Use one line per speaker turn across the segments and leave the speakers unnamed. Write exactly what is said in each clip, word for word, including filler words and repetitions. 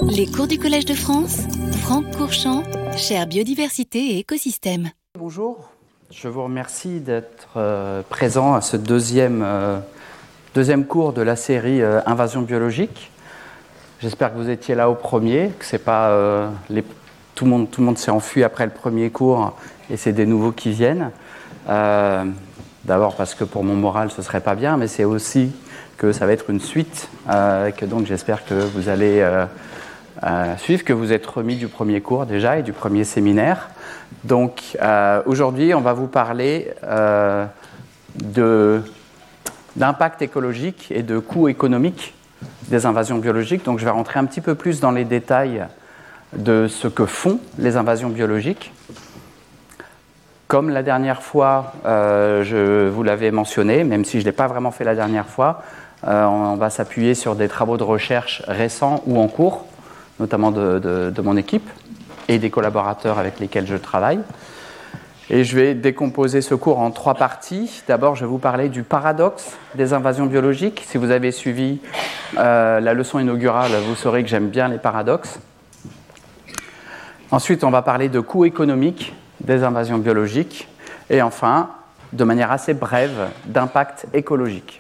Les cours du Collège de France, Franck Courchamp, chaire biodiversité et écosystème.
Bonjour, je vous remercie d'être euh, présent à ce deuxième, euh, deuxième cours de la série euh, Invasion biologique. J'espère que vous étiez là au premier, que c'est pas euh, les, tout le monde, tout le monde s'est enfui après le premier cours et c'est des nouveaux qui viennent. Euh, d'abord parce que pour mon moral ce serait pas bien, mais c'est aussi que ça va être une suite, euh, que donc j'espère que vous allez euh, euh, suivre, que vous êtes remis du premier cours déjà et du premier séminaire. Donc euh, aujourd'hui on va vous parler euh, de, d'impact écologique et de coûts économiques des invasions biologiques. Donc je vais rentrer un petit peu plus dans les détails de ce que font les invasions biologiques. Comme la dernière fois, euh, je vous l'avais mentionné, même si je ne l'ai pas vraiment fait la dernière fois, euh, on va s'appuyer sur des travaux de recherche récents ou en cours, notamment de, de, de mon équipe et des collaborateurs avec lesquels je travaille. Et je vais décomposer ce cours en trois parties. D'abord, je vais vous parler du paradoxe des invasions biologiques. Si vous avez suivi euh, la leçon inaugurale, vous saurez que j'aime bien les paradoxes. Ensuite, on va parler de coûts économiques des invasions biologiques. Et enfin, de manière assez brève, d'impact écologique.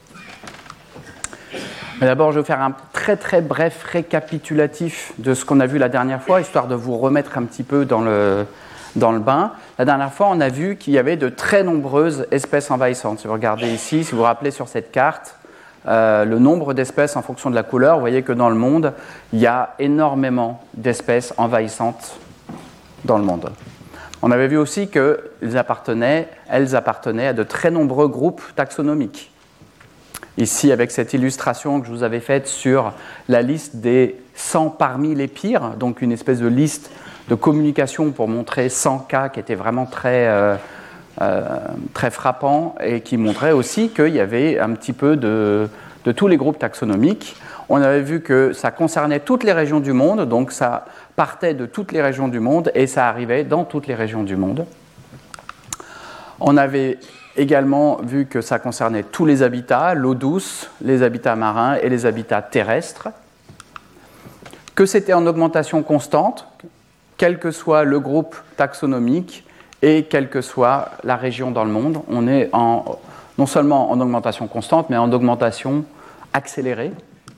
Mais d'abord, je vais faire un très très bref récapitulatif de ce qu'on a vu la dernière fois, histoire de vous remettre un petit peu dans le, dans le bain. La dernière fois, on a vu qu'il y avait de très nombreuses espèces envahissantes. Si vous regardez ici, si vous vous rappelez sur cette carte, euh, le nombre d'espèces en fonction de la couleur, vous voyez que dans le monde, il y a énormément d'espèces envahissantes dans le monde. On avait vu aussi qu'elles appartenaient, elles appartenaient à de très nombreux groupes taxonomiques. Ici, avec cette illustration que je vous avais faite sur la liste des cent parmi les pires, donc une espèce de liste de communication pour montrer cent cas qui étaient vraiment très, euh, euh, très frappants et qui montraient aussi qu'il y avait un petit peu de, de tous les groupes taxonomiques. On avait vu que ça concernait toutes les régions du monde, donc ça partait de toutes les régions du monde et ça arrivait dans toutes les régions du monde. On avait également vu que ça concernait tous les habitats, l'eau douce, les habitats marins et les habitats terrestres, que c'était en augmentation constante, quel que soit le groupe taxonomique et quelle que soit la région dans le monde. On est en, non seulement en augmentation constante, mais en augmentation accélérée,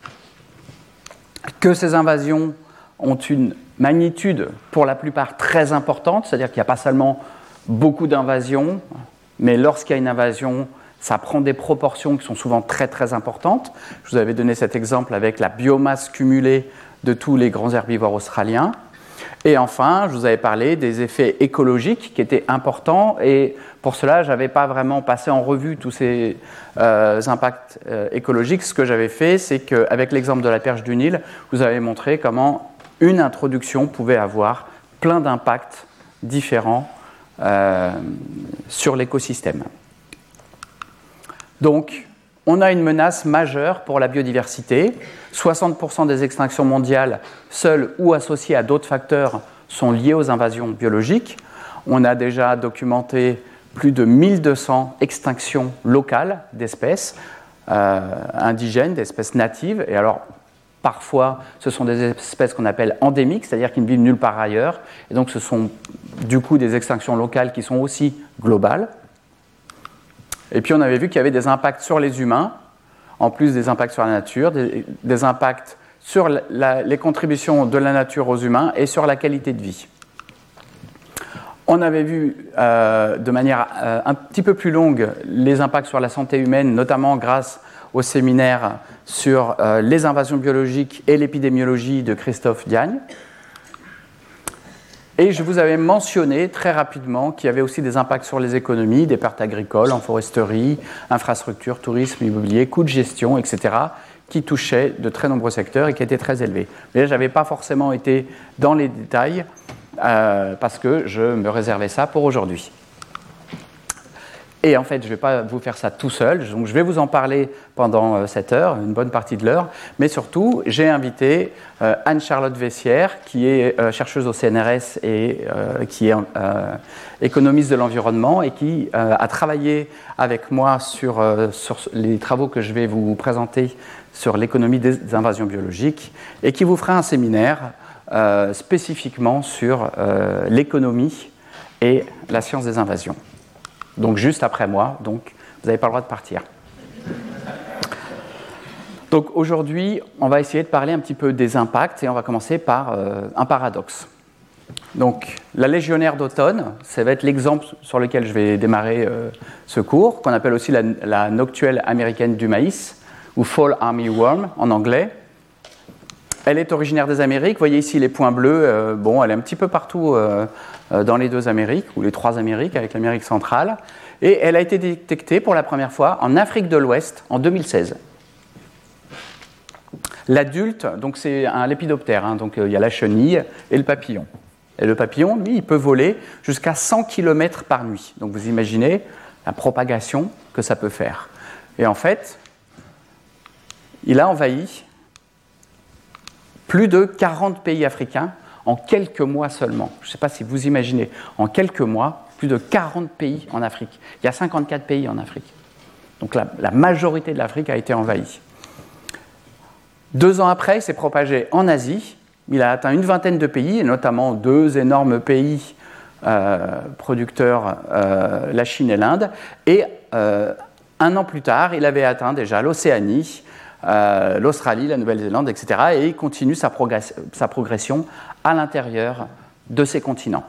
que ces invasions ont une magnitude pour la plupart très importante, c'est-à-dire qu'il n'y a pas seulement beaucoup d'invasions, mais lorsqu'il y a une invasion, ça prend des proportions qui sont souvent très très importantes. Je vous avais donné cet exemple avec la biomasse cumulée de tous les grands herbivores australiens. Et enfin, je vous avais parlé des effets écologiques qui étaient importants, et pour cela, je n'avais pas vraiment passé en revue tous ces euh, impacts euh, écologiques. Ce que j'avais fait, c'est qu'avec l'exemple de la perche du Nil, je vous avais montré comment une introduction pouvait avoir plein d'impacts différents Euh, sur l'écosystème. Donc, on a une menace majeure pour la biodiversité. soixante pour cent des extinctions mondiales, seules ou associées à d'autres facteurs, sont liées aux invasions biologiques. On a déjà documenté plus de mille deux cents extinctions locales d'espèces euh, indigènes, d'espèces natives. Et alors, parfois, ce sont des espèces qu'on appelle endémiques, c'est-à-dire qui ne vivent nulle part ailleurs. Et donc, ce sont du coup des extinctions locales qui sont aussi globales. Et puis, on avait vu qu'il y avait des impacts sur les humains, en plus des impacts sur la nature, des, des impacts sur la, la, les contributions de la nature aux humains et sur la qualité de vie. On avait vu euh, de manière euh, un petit peu plus longue les impacts sur la santé humaine, notamment grâce au séminaire sur euh, les invasions biologiques et l'épidémiologie de Christophe Diagne. Et je vous avais mentionné très rapidement qu'il y avait aussi des impacts sur les économies, des pertes agricoles, en foresterie, infrastructures, tourisme, immobilier, coûts de gestion, et cetera, qui touchaient de très nombreux secteurs et qui étaient très élevés. Mais là, je n'avais pas forcément été dans les détails euh, parce que je me réservais ça pour aujourd'hui. Et en fait, je ne vais pas vous faire ça tout seul, donc je vais vous en parler pendant euh, cette heure, une bonne partie de l'heure. Mais surtout, j'ai invité euh, Anne-Charlotte Vessière, qui est euh, chercheuse au C N R S et euh, qui est euh, économiste de l'environnement et qui euh, a travaillé avec moi sur, euh, sur les travaux que je vais vous présenter sur l'économie des invasions biologiques et qui vous fera un séminaire euh, spécifiquement sur euh, l'économie et la science des invasions. Donc juste après moi, donc vous n'avez pas le droit de partir. Donc aujourd'hui, on va essayer de parler un petit peu des impacts et on va commencer par euh, un paradoxe. Donc la légionnaire d'automne, ça va être l'exemple sur lequel je vais démarrer euh, ce cours, qu'on appelle aussi la, la noctuelle américaine du maïs, ou Fall Army Worm en anglais. Elle est originaire des Amériques. Vous voyez ici les points bleus. Euh, bon, elle est un petit peu partout euh, euh, dans les deux Amériques, ou les trois Amériques, avec l'Amérique centrale. Et elle a été détectée pour la première fois en Afrique de l'Ouest en deux mille seize. L'adulte, donc c'est un lépidoptère, hein, donc il euh, y a la chenille et le papillon. Et le papillon, lui, il peut voler jusqu'à cent kilomètres par nuit. Donc vous imaginez la propagation que ça peut faire. Et en fait, il a envahi plus de quarante pays africains en quelques mois seulement. Je ne sais pas si vous imaginez, en quelques mois, plus de quarante pays en Afrique. Il y a cinquante-quatre pays en Afrique. Donc la, la majorité de l'Afrique a été envahie. Deux ans après, il s'est propagé en Asie. Il a atteint une vingtaine de pays, et notamment deux énormes pays euh, producteurs, euh, la Chine et l'Inde. Et euh, un an plus tard, il avait atteint déjà l'Océanie, Euh, l'Australie, la Nouvelle-Zélande, et cetera. Et il continue sa, progress- sa progression à l'intérieur de ces continents.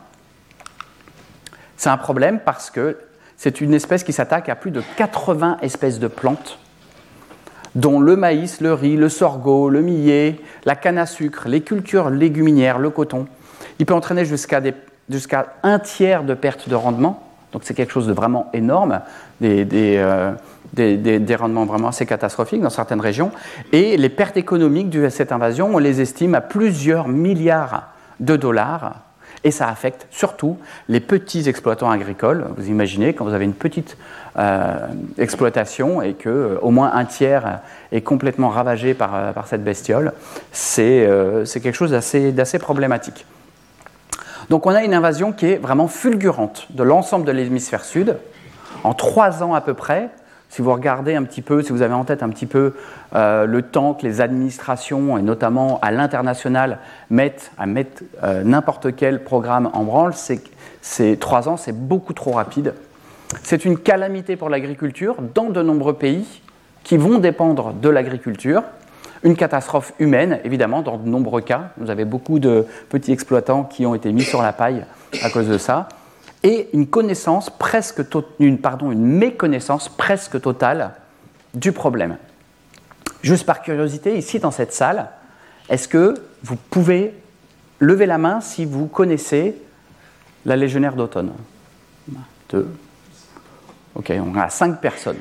C'est un problème parce que c'est une espèce qui s'attaque à plus de quatre-vingts espèces de plantes, dont le maïs, le riz, le sorgho, le millet, la canne à sucre, les cultures léguminaires, le coton. Il peut entraîner jusqu'à, des, jusqu'à un tiers de perte de rendement. Donc c'est quelque chose de vraiment énorme, des, des, euh, des, des, des rendements vraiment assez catastrophiques dans certaines régions. Et les pertes économiques dues à cette invasion, on les estime à plusieurs milliards de dollars. Et ça affecte surtout les petits exploitants agricoles. Vous imaginez, quand vous avez une petite euh, exploitation et qu'au euh, moins un tiers est complètement ravagé par, euh, par cette bestiole, c'est, euh, c'est quelque chose d'assez, d'assez problématique. Donc on a une invasion qui est vraiment fulgurante de l'ensemble de l'hémisphère sud. En trois ans à peu près, si vous regardez un petit peu, si vous avez en tête un petit peu euh, le temps que les administrations, et notamment à l'international, mettent à mettre euh, n'importe quel programme en branle, c'est, c'est trois ans, c'est beaucoup trop rapide. C'est une calamité pour l'agriculture dans de nombreux pays qui vont dépendre de l'agriculture. Une catastrophe humaine, évidemment, dans de nombreux cas. Vous avez beaucoup de petits exploitants qui ont été mis sur la paille à cause de ça. Et une connaissance presque to- une, pardon, une méconnaissance presque totale du problème. Juste par curiosité, ici dans cette salle, est-ce que vous pouvez lever la main si vous connaissez la légionnaire d'automne ? Deux. Ok, on a cinq personnes.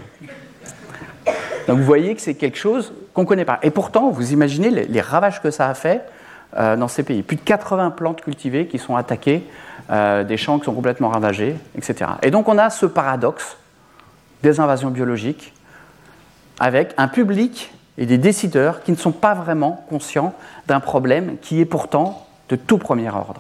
Donc vous voyez que c'est quelque chose qu'on ne connaît pas. Et pourtant, vous imaginez les, les ravages que ça a fait euh, dans ces pays. Plus de quatre-vingts plantes cultivées qui sont attaquées, euh, des champs qui sont complètement ravagés, et cetera. Et donc on a ce paradoxe des invasions biologiques avec un public et des décideurs qui ne sont pas vraiment conscients d'un problème qui est pourtant de tout premier ordre.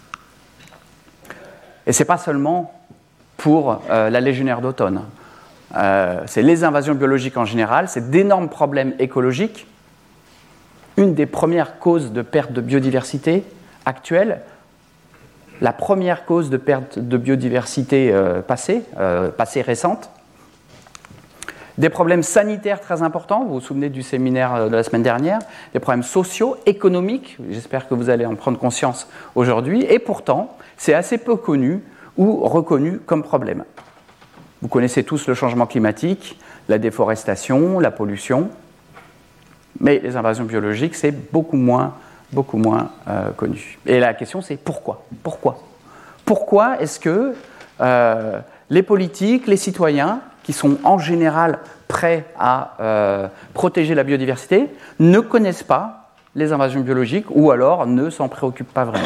Et ce n'est pas seulement pour euh, la légionnaire d'automne. Euh, c'est les invasions biologiques en général, c'est d'énormes problèmes écologiques. Une des premières causes de perte de biodiversité actuelle, la première cause de perte de biodiversité euh, passée, euh, passée récente. Des problèmes sanitaires très importants, vous vous souvenez du séminaire de la semaine dernière, des problèmes sociaux, économiques, j'espère que vous allez en prendre conscience aujourd'hui, et pourtant, c'est assez peu connu ou reconnu comme problème. Vous connaissez tous le changement climatique, la déforestation, la pollution, mais les invasions biologiques, c'est beaucoup moins, beaucoup moins euh, connu. Et la question, c'est pourquoi ? Pourquoi ? Pourquoi est-ce que euh, les politiques, les citoyens, qui sont en général prêts à euh, protéger la biodiversité, ne connaissent pas les invasions biologiques ou alors ne s'en préoccupent pas vraiment ?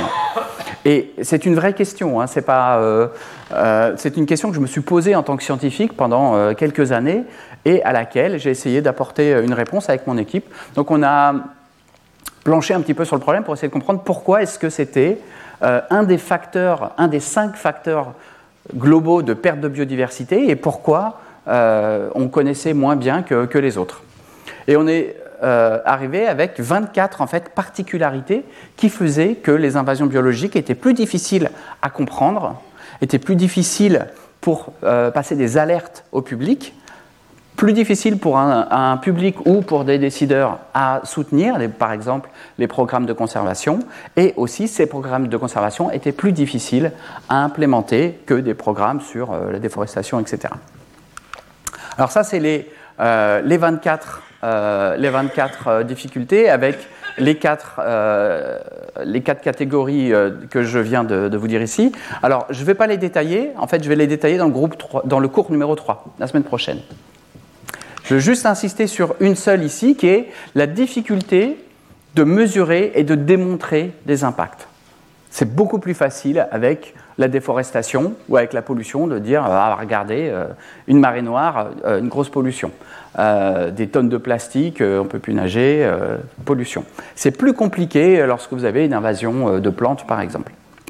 Et c'est une vraie question, hein, c'est pas, euh, euh, c'est une question que je me suis posée en tant que scientifique pendant euh, quelques années et à laquelle j'ai essayé d'apporter une réponse avec mon équipe. Donc on a planché un petit peu sur le problème pour essayer de comprendre pourquoi est-ce que c'était euh, un des facteurs, un des cinq facteurs globaux de perte de biodiversité et pourquoi euh, on connaissait moins bien que, que les autres. Et on est euh, arrivé avec vingt-quatre en fait, particularités qui faisaient que les invasions biologiques étaient plus difficiles à comprendre, étaient plus difficiles pour euh, passer des alertes au public, plus difficiles pour un, un public ou pour des décideurs à soutenir, les, par exemple les programmes de conservation, et aussi ces programmes de conservation étaient plus difficiles à implémenter que des programmes sur euh, la déforestation, et cetera. Alors ça, c'est les, euh, les vingt-quatre Euh, les vingt-quatre euh, difficultés avec les quatre, euh, les quatre catégories euh, que je viens de, de vous dire ici. Alors, je ne vais pas les détailler. En fait, je vais les détailler dans le, groupe trois, dans le cours numéro trois, la semaine prochaine. Je veux juste insister sur une seule ici, qui est la difficulté de mesurer et de démontrer des impacts. C'est beaucoup plus facile avec la déforestation ou avec la pollution de dire ah, regardez, euh, une marée noire, euh, une grosse pollution. Euh, des tonnes de plastique, euh, on ne peut plus nager, euh, pollution. C'est plus compliqué lorsque vous avez une invasion euh, de plantes, par exemple.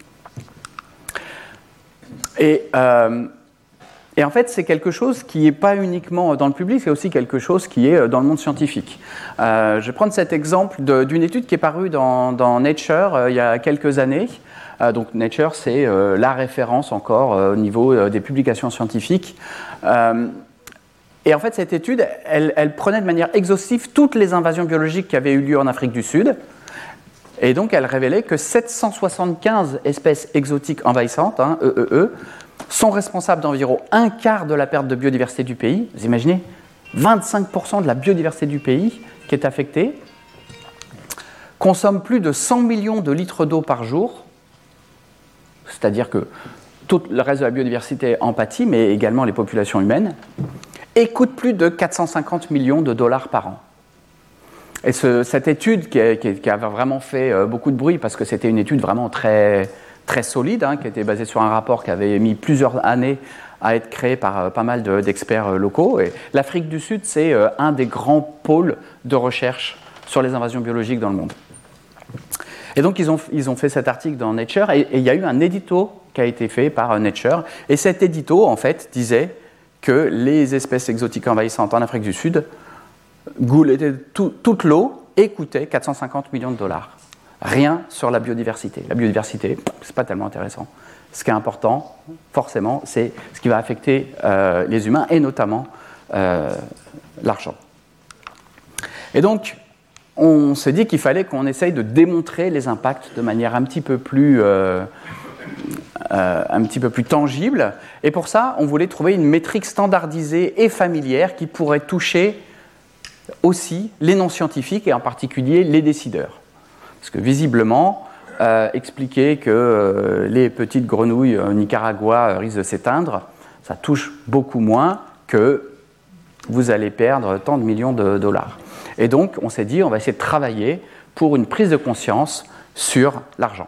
Et, euh, et en fait, c'est quelque chose qui n'est pas uniquement dans le public, c'est aussi quelque chose qui est dans le monde scientifique. Euh, je vais prendre cet exemple de, d'une étude qui est parue dans, dans Nature euh, il y a quelques années. Euh, donc Nature, c'est euh, la référence encore euh, au niveau euh, des publications scientifiques. Euh, Et en fait, cette étude, elle, elle prenait de manière exhaustive toutes les invasions biologiques qui avaient eu lieu en Afrique du Sud. Et donc, elle révélait que sept cent soixante-quinze espèces exotiques envahissantes, hein, E E E, sont responsables d'environ un quart de la perte de biodiversité du pays. Vous imaginez, vingt-cinq pour cent de la biodiversité du pays qui est affectée, consomment plus de cent millions de litres d'eau par jour, c'est-à-dire que tout le reste de la biodiversité en pâtit, mais également les populations humaines, et coûte plus de quatre cent cinquante millions de dollars par an. Et ce, cette étude qui, a, qui, qui a vraiment fait euh, beaucoup de bruit, parce que c'était une étude vraiment très, très solide, hein, qui était basée sur un rapport qui avait mis plusieurs années à être créé par euh, pas mal de, d'experts euh, locaux. Et l'Afrique du Sud, c'est euh, un des grands pôles de recherche sur les invasions biologiques dans le monde. Et donc, ils ont, ils ont fait cet article dans Nature, et, et il y a eu un édito qui a été fait par Nature, et cet édito, en fait, disait que les espèces exotiques envahissantes en Afrique du Sud goulaient tout, toute l'eau et coûtaient quatre cent cinquante millions de dollars. Rien sur la biodiversité. La biodiversité, c'est pas tellement intéressant. Ce qui est important, forcément, c'est ce qui va affecter euh, les humains et notamment euh, l'argent. Et donc, on s'est dit qu'il fallait qu'on essaye de démontrer les impacts de manière un petit peu plus... Euh, Euh, un petit peu plus tangible. Et pour ça, on voulait trouver une métrique standardisée et familière qui pourrait toucher aussi les non-scientifiques et en particulier les décideurs. Parce que visiblement, euh, expliquer que euh, les petites grenouilles au Nicaragua euh, risquent de s'éteindre, ça touche beaucoup moins que vous allez perdre tant de millions de dollars. Et donc, on s'est dit, on va essayer de travailler pour une prise de conscience sur l'argent.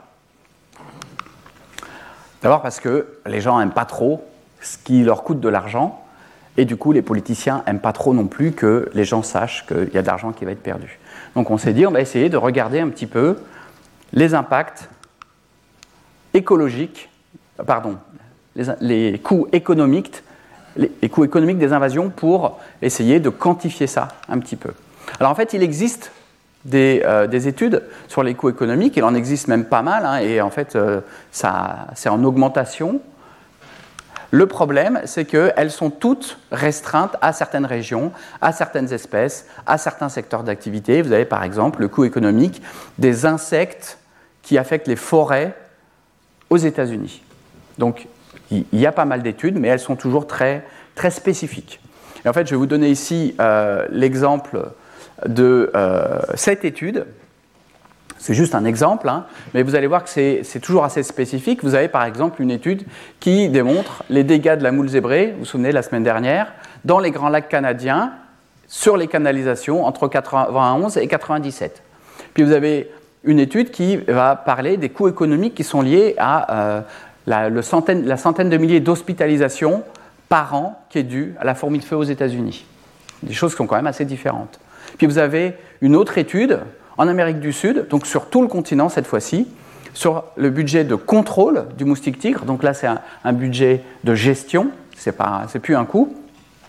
D'abord parce que les gens n'aiment pas trop ce qui leur coûte de l'argent, et du coup les politiciens n'aiment pas trop non plus que les gens sachent qu'il y a de l'argent qui va être perdu. Donc on s'est dit, on va essayer de regarder un petit peu les impacts écologiques, pardon, les, les coûts économiques, les, les coûts économiques des invasions pour essayer de quantifier ça un petit peu. Alors en fait, il existe Des, euh, des études sur les coûts économiques, il en existe même pas mal, hein, et en fait, euh, ça, c'est en augmentation. Le problème, c'est qu'elles sont toutes restreintes à certaines régions, à certaines espèces, à certains secteurs d'activité. Vous avez par exemple le coût économique des insectes qui affectent les forêts aux États-Unis. Donc, il y a pas mal d'études, mais elles sont toujours très, très spécifiques. Et en fait, je vais vous donner ici euh, l'exemple de euh, cette étude. C'est juste un exemple, hein, mais vous allez voir que c'est, c'est toujours assez spécifique. Vous avez par exemple une étude qui démontre les dégâts de la moule zébrée, vous vous souvenez, la semaine dernière, dans les Grands Lacs canadiens, sur les canalisations entre quatre-vingt-onze et quatre-vingt-dix-sept. Puis vous avez une étude qui va parler des coûts économiques qui sont liés à euh, la, le centaine, la centaine de milliers d'hospitalisations par an qui est due à la fourmi de feu aux États-Unis. Des choses qui sont quand même assez différentes. Puis vous avez une autre étude en Amérique du Sud, donc sur tout le continent cette fois-ci, sur le budget de contrôle du moustique tigre. Donc là, c'est un, un budget de gestion, ce n'est plus un coût.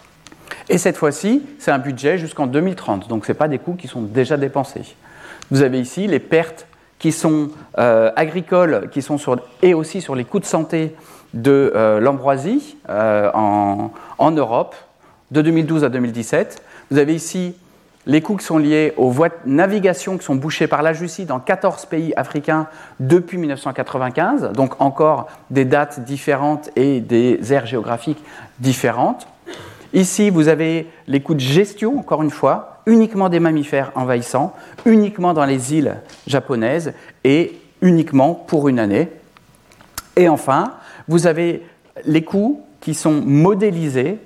Et cette fois-ci, c'est un budget jusqu'en deux mille trente, donc ce n'est pas des coûts qui sont déjà dépensés. Vous avez ici les pertes qui sont euh, agricoles qui sont sur, et aussi sur les coûts de santé de euh, l'ambroisie euh, en, en Europe, de deux mille douze à deux mille dix-sept. Vous avez ici les coûts qui sont liés aux voies de navigation qui sont bouchées par la Russie dans quatorze pays africains depuis mille neuf cent quatre-vingt-quinze, donc encore des dates différentes et des aires géographiques différentes. Ici, vous avez les coûts de gestion, encore une fois, uniquement des mammifères envahissants, uniquement dans les îles japonaises et uniquement pour une année. Et enfin, vous avez les coûts qui sont modélisés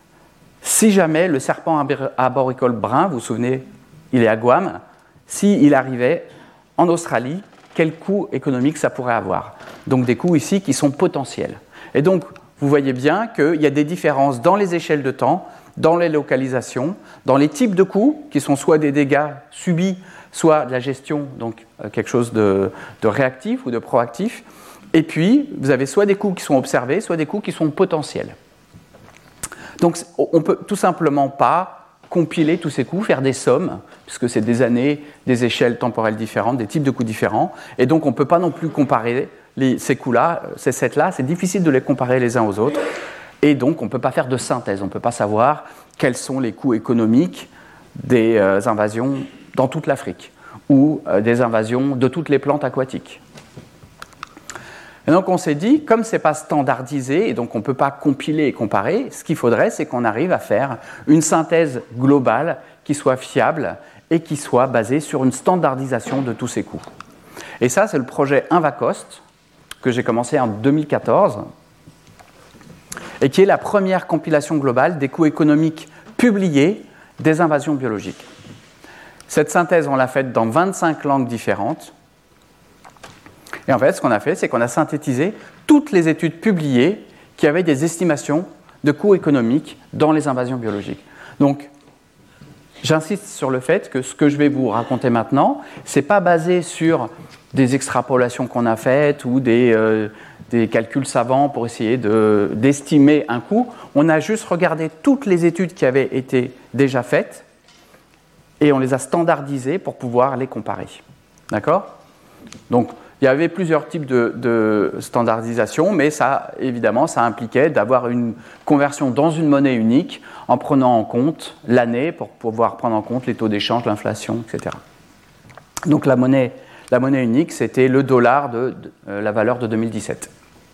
si jamais le serpent arboricole brun, vous vous souvenez, il est à Guam, s'il arrivait en Australie, quel coût économique ça pourrait avoir. Donc des coûts ici qui sont potentiels. Et donc, vous voyez bien qu'il y a des différences dans les échelles de temps, dans les localisations, dans les types de coûts, qui sont soit des dégâts subis, soit de la gestion, donc quelque chose de, de réactif ou de proactif. Et puis, vous avez soit des coûts qui sont observés, soit des coûts qui sont potentiels. Donc, on ne peut tout simplement pas compiler tous ces coûts, faire des sommes, puisque c'est des années, des échelles temporelles différentes, des types de coûts différents. Et donc, on ne peut pas non plus comparer les, ces coûts-là, ces sets-là. C'est difficile de les comparer les uns aux autres. Et donc, on ne peut pas faire de synthèse. On ne peut pas savoir quels sont les coûts économiques des euh, invasions dans toute l'Afrique ou euh, des invasions de toutes les plantes aquatiques. Et donc on s'est dit, comme ce n'est pas standardisé, et donc on ne peut pas compiler et comparer, ce qu'il faudrait, c'est qu'on arrive à faire une synthèse globale qui soit fiable et qui soit basée sur une standardisation de tous ces coûts. Et ça, c'est le projet InvaCost, que j'ai commencé en deux mille quatorze, et qui est la première compilation globale des coûts économiques publiés des invasions biologiques. Cette synthèse, on l'a faite dans vingt-cinq langues différentes. Et en fait, ce qu'on a fait, c'est qu'on a synthétisé toutes les études publiées qui avaient des estimations de coûts économiques dans les invasions biologiques. Donc, j'insiste sur le fait que ce que je vais vous raconter maintenant, ce n'est pas basé sur des extrapolations qu'on a faites ou des, euh, des calculs savants pour essayer de, d'estimer un coût. On a juste regardé toutes les études qui avaient été déjà faites et on les a standardisées pour pouvoir les comparer. D'accord ? Donc, il y avait plusieurs types de, de standardisation, mais ça, évidemment, ça impliquait d'avoir une conversion dans une monnaie unique en prenant en compte l'année pour pouvoir prendre en compte les taux d'échange, l'inflation, et cetera. Donc la monnaie, la monnaie unique, c'était le dollar de, de euh, la valeur de deux mille dix-sept.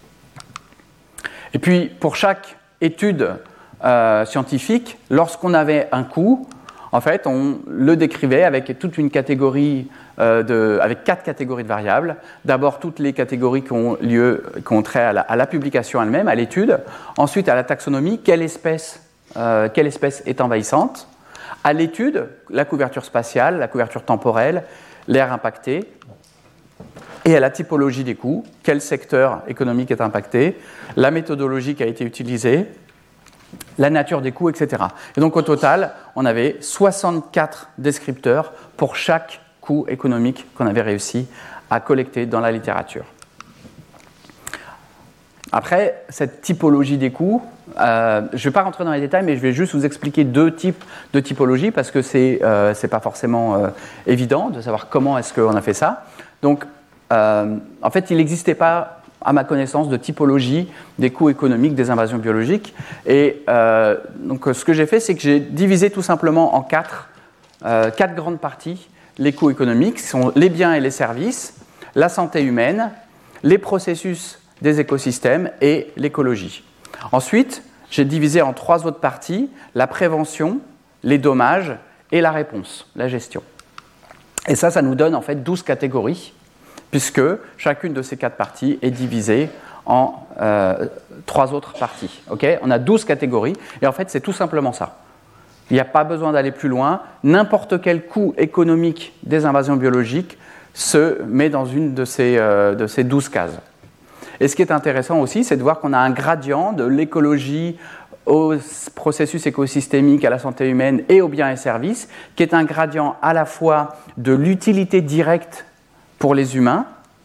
Et puis, pour chaque étude euh, scientifique, lorsqu'on avait un coût, en fait, on le décrivait avec toute une catégorie, euh, de, avec quatre catégories de variables. D'abord, toutes les catégories qui ont lieu, qui ont trait à la, à la publication elle-même, à l'étude. Ensuite, à la taxonomie, quelle espèce, euh, quelle espèce est envahissante. À l'étude, la couverture spatiale, la couverture temporelle, l'aire impacté. Et à la typologie des coûts, quel secteur économique est impacté, la méthodologie qui a été utilisée, la nature des coûts, et cetera. Et donc au total, on avait soixante-quatre descripteurs pour chaque coût économique qu'on avait réussi à collecter dans la littérature. Après, cette typologie des coûts, euh, je ne vais pas rentrer dans les détails, mais je vais juste vous expliquer deux types de typologie parce que ce n'est euh, pas forcément euh, évident de savoir comment est-ce qu'on a fait ça. Donc, euh, en fait, il n'existait pas, à ma connaissance, de typologie des coûts économiques des invasions biologiques. Et euh, donc, ce que j'ai fait, c'est que j'ai divisé tout simplement en quatre, euh, quatre grandes parties les coûts économiques, qui sont les biens et les services, la santé humaine, les processus des écosystèmes et l'écologie. Ensuite, j'ai divisé en trois autres parties la prévention, les dommages et la réponse, la gestion. Et ça, ça nous donne en fait douze catégories, puisque chacune de ces quatre parties est divisée en euh, trois autres parties. Okay ? On a douze catégories, et en fait, c'est tout simplement ça. Il n'y a pas besoin d'aller plus loin. N'importe quel coût économique des invasions biologiques se met dans une de ces, euh, de ces douze cases. Et ce qui est intéressant aussi, c'est de voir qu'on a un gradient de l'écologie au processus écosystémique, à la santé humaine et aux biens et services, qui est un gradient à la fois de l'utilité directe pour les humains,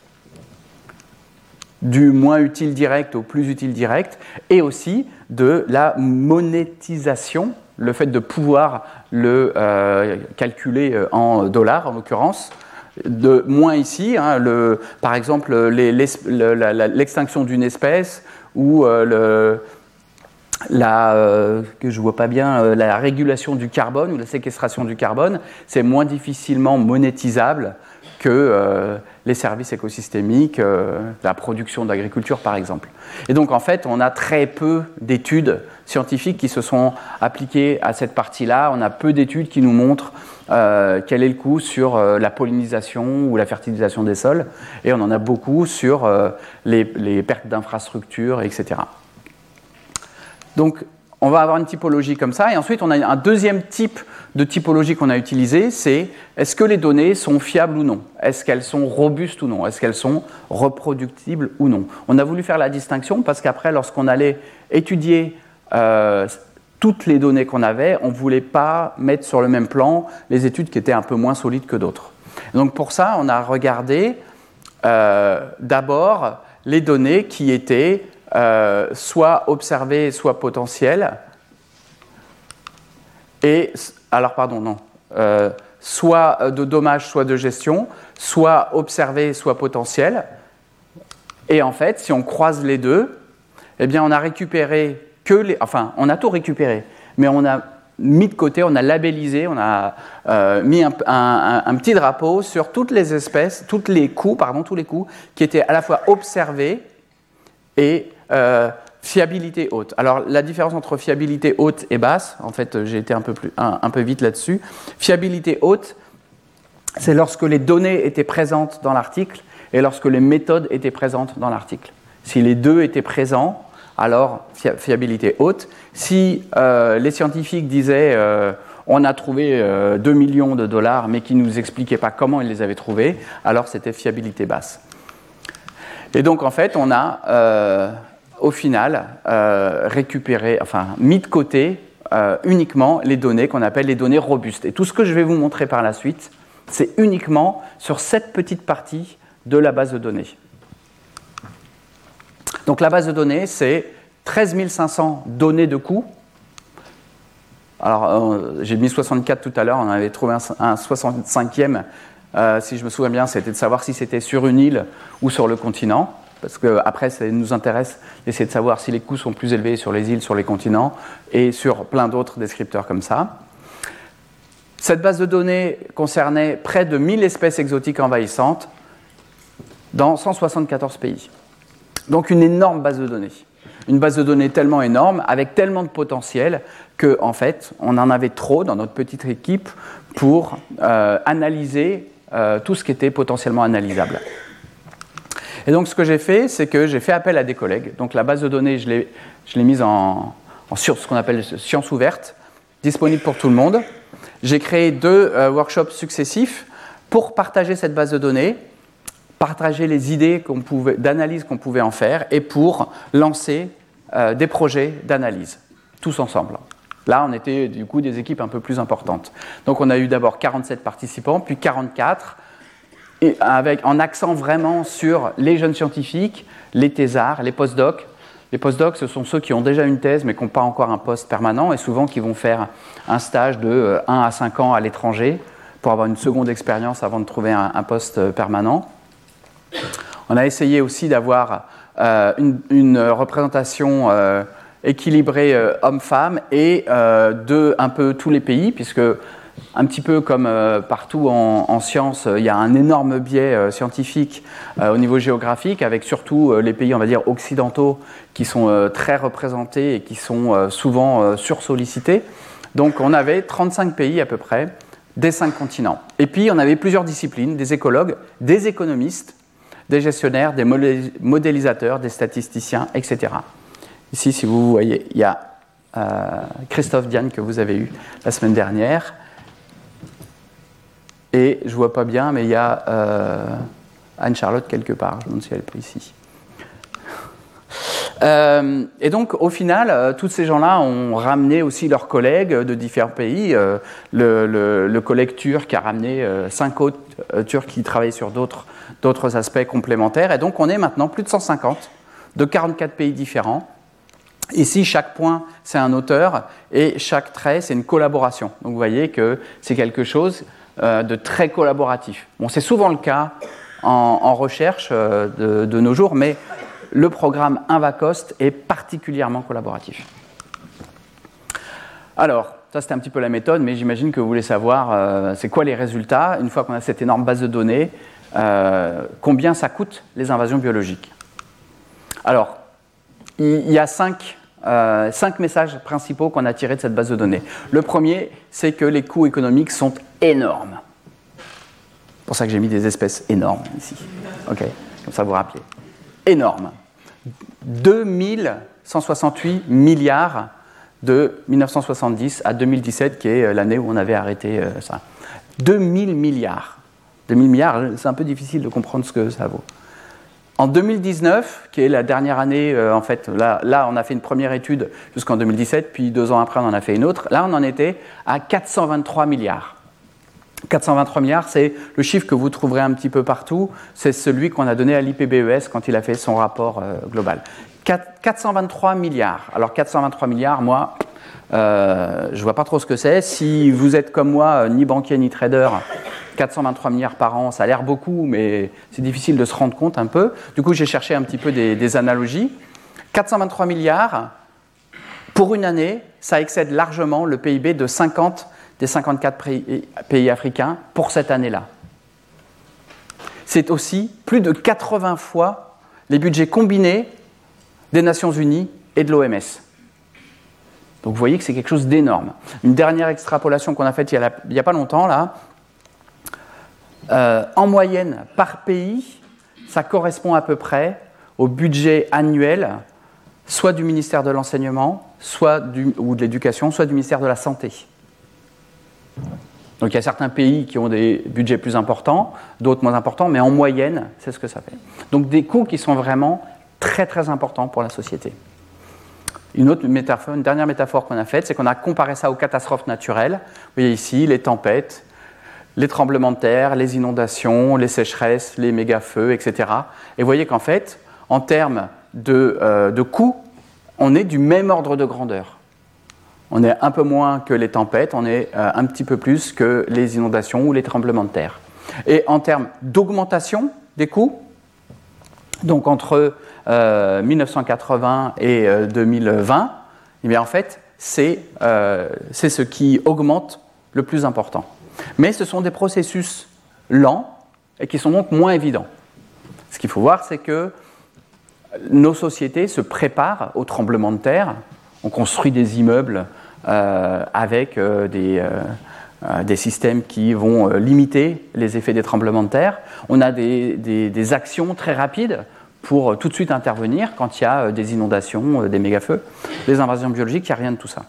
du moins utile direct au plus utile direct, et aussi de la monétisation, le fait de pouvoir le euh, calculer en dollars en l'occurrence, de moins ici, hein, le, par exemple les, les, le, la, la, l'extinction d'une espèce ou euh, le, la, euh, que je vois pas bien, euh, la régulation du carbone ou la séquestration du carbone, c'est moins difficilement monétisable que euh, les services écosystémiques, euh, la production d'agriculture par exemple. Et donc en fait, on a très peu d'études scientifiques qui se sont appliquées à cette partie-là. On a peu d'études qui nous montrent euh, quel est le coût sur euh, la pollinisation ou la fertilisation des sols. Et on en a beaucoup sur euh, les, les pertes d'infrastructures, et cetera. Donc on va avoir une typologie comme ça. Et ensuite, on a un deuxième type de typologie qu'on a utilisé, c'est est-ce que les données sont fiables ou non? Est-ce qu'elles sont robustes ou non? Est-ce qu'elles sont reproductibles ou non? On a voulu faire la distinction parce qu'après, lorsqu'on allait étudier euh, toutes les données qu'on avait, on ne voulait pas mettre sur le même plan les études qui étaient un peu moins solides que d'autres. Donc pour ça, on a regardé euh, d'abord les données qui étaient euh, soit observées, soit potentielles, et alors pardon, non, euh, soit de dommages, soit de gestion, soit observés, soit potentiels. Et en fait, si on croise les deux, eh bien, on a récupéré que les, enfin, on a tout récupéré, mais on a mis de côté, on a labellisé, on a euh, mis un, un, un petit drapeau sur toutes les espèces, tous les coups, pardon, tous les coups qui étaient à la fois observés et euh, fiabilité haute. Alors, la différence entre fiabilité haute et basse, en fait, j'ai été un peu, plus, un, un peu vite là-dessus. Fiabilité haute, c'est lorsque les données étaient présentes dans l'article et lorsque les méthodes étaient présentes dans l'article. Si les deux étaient présents, alors fiabilité haute. Si euh, les scientifiques disaient euh, on a trouvé euh, deux millions de dollars, mais qui ne nous expliquaient pas comment ils les avaient trouvés, alors c'était fiabilité basse. Et donc, en fait, on a... Euh, au final, euh, récupérer, enfin, mis de côté euh, uniquement les données qu'on appelle les données robustes. Et tout ce que je vais vous montrer par la suite, c'est uniquement sur cette petite partie de la base de données. Donc la base de données, c'est treize mille cinq cents données de coûts. Alors, euh, j'ai mis soixante-quatre tout à l'heure, on avait trouvé un, un soixante-cinquième, euh, si je me souviens bien, c'était de savoir si c'était sur une île ou sur le continent. Parce qu'après, ça nous intéresse d'essayer de savoir si les coûts sont plus élevés sur les îles, sur les continents et sur plein d'autres descripteurs comme ça. Cette base de données concernait près de mille espèces exotiques envahissantes dans cent soixante-quatorze pays. Donc une énorme base de données. Une base de données tellement énorme, avec tellement de potentiel, qu'en fait, on en avait trop dans notre petite équipe pour euh, analyser euh, tout ce qui était potentiellement analysable. Et donc, ce que j'ai fait, c'est que j'ai fait appel à des collègues. Donc, la base de données, je l'ai, je l'ai mise en, en sur ce qu'on appelle science ouverte, disponible pour tout le monde. J'ai créé deux euh, workshops successifs pour partager cette base de données, partager les idées qu'on pouvait, d'analyse qu'on pouvait en faire et pour lancer euh, des projets d'analyse, tous ensemble. Là, on était du coup des équipes un peu plus importantes. Donc, on a eu d'abord quarante-sept participants, puis quarante-quatre. Et avec, en accent vraiment sur les jeunes scientifiques, les thésards, les postdocs. Les postdocs, ce sont ceux qui ont déjà une thèse mais qui n'ont pas encore un poste permanent et souvent qui vont faire un stage de un à cinq ans à l'étranger pour avoir une seconde expérience avant de trouver un, un poste permanent. On a essayé aussi d'avoir euh, une, une représentation euh, équilibrée euh, hommes-femmes et euh, de un peu tous les pays, puisque un petit peu comme euh, partout en, en sciences, il y a un énorme biais euh, scientifique euh, au niveau géographique, avec surtout euh, les pays, on va dire, occidentaux qui sont euh, très représentés et qui sont euh, souvent euh, sursollicités. Donc on avait trente-cinq pays à peu près, des cinq continents. Et puis on avait plusieurs disciplines, des écologues, des économistes, des gestionnaires, des modélisateurs, des statisticiens, et cetera. Ici, si vous voyez, il y a euh, Christophe Diane que vous avez eu la semaine dernière. Et je ne vois pas bien, mais il y a euh, Anne-Charlotte quelque part. Je me demande si elle n'est pas ici. Euh, et donc, au final, euh, tous ces gens-là ont ramené aussi leurs collègues de différents pays. Euh, le, le, le collègue turc a ramené euh, cinq autres euh, Turcs qui travaillaient sur d'autres, d'autres aspects complémentaires. Et donc, on est maintenant plus de cent cinquante de quarante-quatre pays différents. Ici, chaque point, c'est un auteur et chaque trait, c'est une collaboration. Donc, vous voyez que c'est quelque chose euh, de très collaboratif. Bon, c'est souvent le cas en, en recherche euh, de, de nos jours, mais le programme InvaCost est particulièrement collaboratif. Alors, ça c'était un petit peu la méthode, mais j'imagine que vous voulez savoir euh, c'est quoi les résultats, une fois qu'on a cette énorme base de données, euh, combien ça coûte les invasions biologiques. Alors, il y a cinq, euh, cinq messages principaux qu'on a tirés de cette base de données. Le premier, c'est que les coûts économiques sont énormes. C'est pour ça que j'ai mis des espèces énormes ici. Ok, comme ça vous rappelez. Énorme. deux mille cent soixante-huit milliards de mille neuf cent soixante-dix à deux mille dix-sept, qui est l'année où on avait arrêté euh, ça. deux mille milliards. deux mille milliards, c'est un peu difficile de comprendre ce que ça vaut. En deux mille dix-neuf, qui est la dernière année, euh, en fait, là, là, on a fait une première étude jusqu'en deux mille dix-sept, puis deux ans après, on en a fait une autre. Là, on en était à quatre cent vingt-trois milliards. quatre cent vingt-trois milliards, c'est le chiffre que vous trouverez un petit peu partout. C'est celui qu'on a donné à l'I P B E S quand il a fait son rapport euh, global. quatre cent vingt-trois milliards. Alors, quatre cent vingt-trois milliards, moi, euh, je ne vois pas trop ce que c'est. Si vous êtes comme moi, ni banquier ni trader, quatre cent vingt-trois milliards par an, ça a l'air beaucoup, mais c'est difficile de se rendre compte un peu. Du coup, j'ai cherché un petit peu des, des analogies. quatre cent vingt-trois milliards, pour une année, ça excède largement le P I B de cinquante des cinquante-quatre pays africains pour cette année-là. C'est aussi plus de quatre-vingts fois les budgets combinés des Nations Unies et de l'O M S. Donc vous voyez que c'est quelque chose d'énorme. Une dernière extrapolation qu'on a faite il n'y a, a pas longtemps, là, euh, en moyenne, par pays, ça correspond à peu près au budget annuel, soit du ministère de l'Enseignement, soit du, ou de l'Éducation, soit du ministère de la Santé. Donc il y a certains pays qui ont des budgets plus importants, d'autres moins importants, mais en moyenne, c'est ce que ça fait. Donc des coûts qui sont vraiment très très importants pour la société. Une autre métaphore, une dernière métaphore qu'on a faite, c'est qu'on a comparé ça aux catastrophes naturelles. Vous voyez ici les tempêtes, les tremblements de terre, les inondations, les sécheresses, les méga-feux, et cetera. Et vous voyez qu'en fait, en termes de, euh, de coûts, on est du même ordre de grandeur. On est un peu moins que les tempêtes, on est euh, un petit peu plus que les inondations ou les tremblements de terre. Et en termes d'augmentation des coûts, donc entre euh, mille neuf cent quatre-vingts et euh, deux mille vingt, eh bien en fait, c'est, euh, c'est ce qui augmente le plus important. Mais ce sont des processus lents et qui sont donc moins évidents. Ce qu'il faut voir, c'est que nos sociétés se préparent aux tremblements de terre. On construit des immeubles euh, avec euh, des, euh, des systèmes qui vont euh, limiter les effets des tremblements de terre. On a des, des, des actions très rapides pour euh, tout de suite intervenir quand il y a euh, des inondations, euh, des méga-feux, des invasions biologiques, il n'y a rien de tout ça.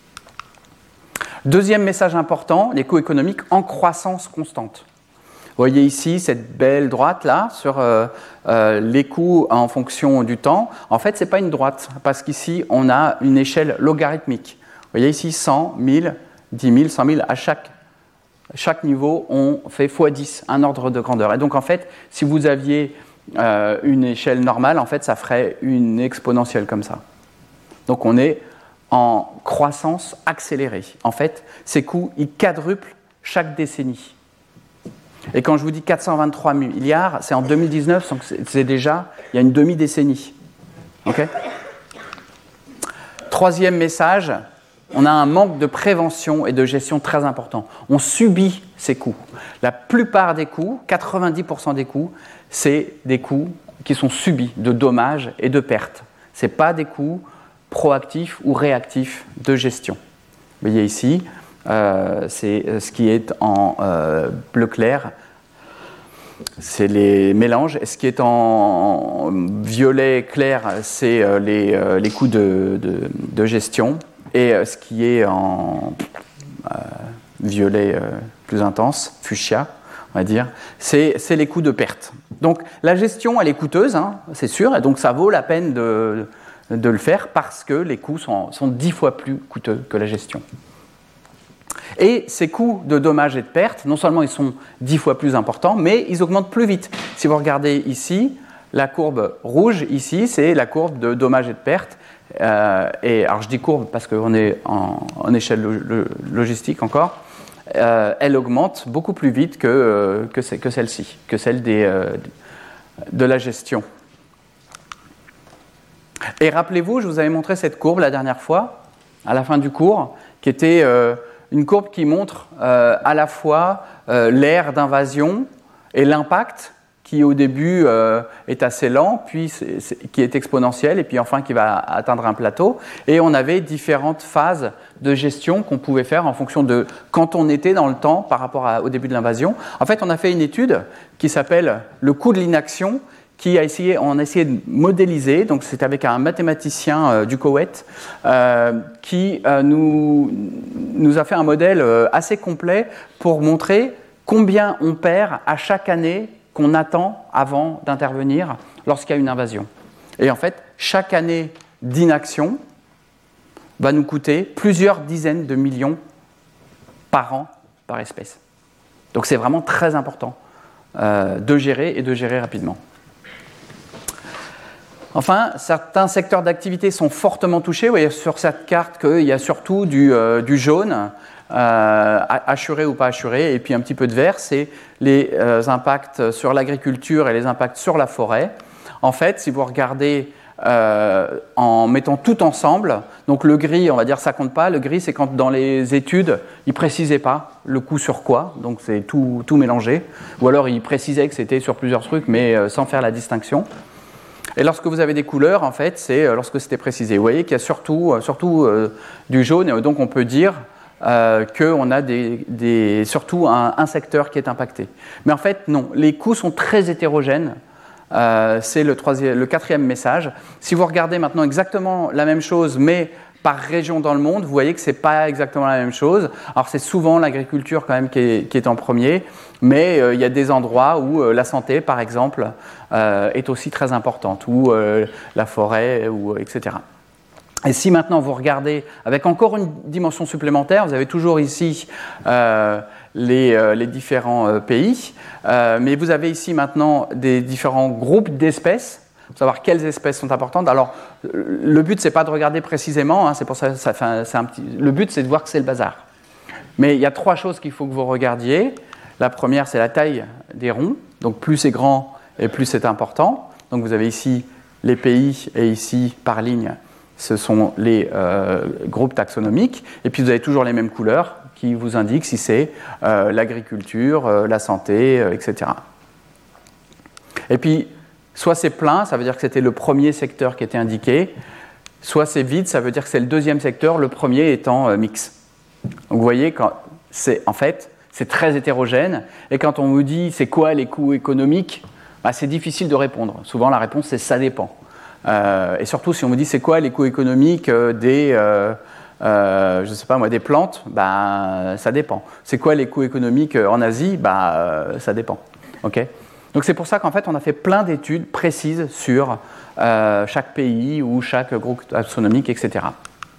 Deuxième message important, les coûts économiques en croissance constante. Vous voyez ici cette belle droite là sur euh, euh, les coûts en fonction du temps. En fait, ce n'est pas une droite parce qu'ici, on a une échelle logarithmique. Vous voyez ici cent, mille, dix mille, cent mille. À chaque, chaque niveau, on fait fois dix, un ordre de grandeur. Et donc, en fait, si vous aviez euh, une échelle normale, en fait, ça ferait une exponentielle comme ça. Donc, on est en croissance accélérée. En fait, ces coûts, ils quadruplent chaque décennie. Et quand je vous dis quatre cent vingt-trois milliards, c'est en deux mille dix-neuf, donc c'est déjà, il y a une demi-décennie. Okay ? Troisième message, on a un manque de prévention et de gestion très important. On subit ces coûts. La plupart des coûts, quatre-vingt-dix pour cent des coûts, c'est des coûts qui sont subis de dommages et de pertes. Ce n'est pas des coûts proactifs ou réactifs de gestion. Vous voyez ici, Euh, c'est ce qui est en euh, bleu clair, c'est les mélanges. Et ce qui est en violet clair, c'est euh, les, euh, les coûts de, de, de gestion. Et euh, ce qui est en euh, violet euh, plus intense, fuchsia, on va dire, c'est, c'est les coûts de perte. Donc la gestion, elle est coûteuse, hein, c'est sûr, et donc ça vaut la peine de, de le faire parce que les coûts sont, sont dix fois plus coûteux que la gestion. Et ces coûts de dommages et de pertes, non seulement ils sont dix fois plus importants, mais ils augmentent plus vite. Si vous regardez ici, la courbe rouge, ici, c'est la courbe de dommages et de pertes. Euh, et, alors je dis courbe parce qu'on est en, en échelle lo, lo, logistique encore. Euh, elle augmente beaucoup plus vite que, euh, que, c'est, que celle-ci, que celle des, euh, de la gestion. Et rappelez-vous, je vous avais montré cette courbe la dernière fois, à la fin du cours, qui était euh, une courbe qui montre euh, à la fois euh, l'ère d'invasion et l'impact qui au début euh, est assez lent, puis c'est, c'est, qui est exponentiel, et puis enfin qui va atteindre un plateau. Et on avait différentes phases de gestion qu'on pouvait faire en fonction de quand on était dans le temps par rapport à, au début de l'invasion. En fait, on a fait une étude qui s'appelle le coût de l'inaction, qui a essayé, on a essayé de modéliser, donc c'est avec un mathématicien euh, du Koweït, euh, qui euh, nous, nous a fait un modèle euh, assez complet pour montrer combien on perd à chaque année qu'on attend avant d'intervenir lorsqu'il y a une invasion. Et en fait, chaque année d'inaction va nous coûter plusieurs dizaines de millions par an par espèce. Donc c'est vraiment très important euh, de gérer et de gérer rapidement. Enfin, certains secteurs d'activité sont fortement touchés. Vous voyez sur cette carte qu'il y a surtout du, euh, du jaune, euh, assuré ou pas assuré, et puis un petit peu de vert, c'est les euh, impacts sur l'agriculture et les impacts sur la forêt. En fait, si vous regardez euh, en mettant tout ensemble, donc le gris, on va dire ça compte pas, le gris c'est quand dans les études, ils précisaient pas le coût sur quoi, donc c'est tout, tout mélangé, ou alors ils précisaient que c'était sur plusieurs trucs, mais euh, sans faire la distinction. Et lorsque vous avez des couleurs, en fait, c'est lorsque c'était précisé. Vous voyez qu'il y a surtout, surtout euh, du jaune, et donc on peut dire euh, qu'on a des, des, surtout un, un secteur qui est impacté. Mais en fait, non, les coûts sont très hétérogènes. Euh, c'est le, troisième, le quatrième message. Si vous regardez maintenant exactement la même chose, mais par région dans le monde, vous voyez que ce n'est pas exactement la même chose. Alors c'est souvent l'agriculture quand même qui est, qui est en premier, mais euh, il y a des endroits où euh, la santé, par exemple, euh, est aussi très importante, ou euh, la forêt, ou, et cetera. Et si maintenant vous regardez avec encore une dimension supplémentaire, vous avez toujours ici euh, les, euh, les différents euh, pays, euh, mais vous avez ici maintenant des différents groupes d'espèces, pour savoir quelles espèces sont importantes. Alors, le but, ce n'est pas de regarder précisément, hein, c'est pour ça, ça fait un, c'est un petit, le but, c'est de voir que c'est le bazar. Mais il y a trois choses qu'il faut que vous regardiez. La première, c'est la taille des ronds. Donc, plus c'est grand et plus c'est important. Donc, vous avez ici les pays et ici, par ligne, ce sont les euh, groupes taxonomiques. Et puis, vous avez toujours les mêmes couleurs qui vous indiquent si c'est euh, l'agriculture, euh, la santé, euh, et cetera. Et puis, soit c'est plein, ça veut dire que c'était le premier secteur qui était indiqué, soit c'est vide, ça veut dire que c'est le deuxième secteur, le premier étant euh, mix. Donc vous voyez, quand c'est, en fait, c'est très hétérogène, et quand on vous dit c'est quoi les coûts économiques, bah, c'est difficile de répondre. Souvent la réponse c'est ça dépend. Euh, et surtout si on vous dit c'est quoi les coûts économiques euh, des, euh, euh, je sais pas moi, des plantes, bah, ça dépend. C'est quoi les coûts économiques en Asie, bah, euh, ça dépend. Okay. Donc c'est pour ça qu'en fait on a fait plein d'études précises sur euh, chaque pays ou chaque groupe taxonomique, et cetera.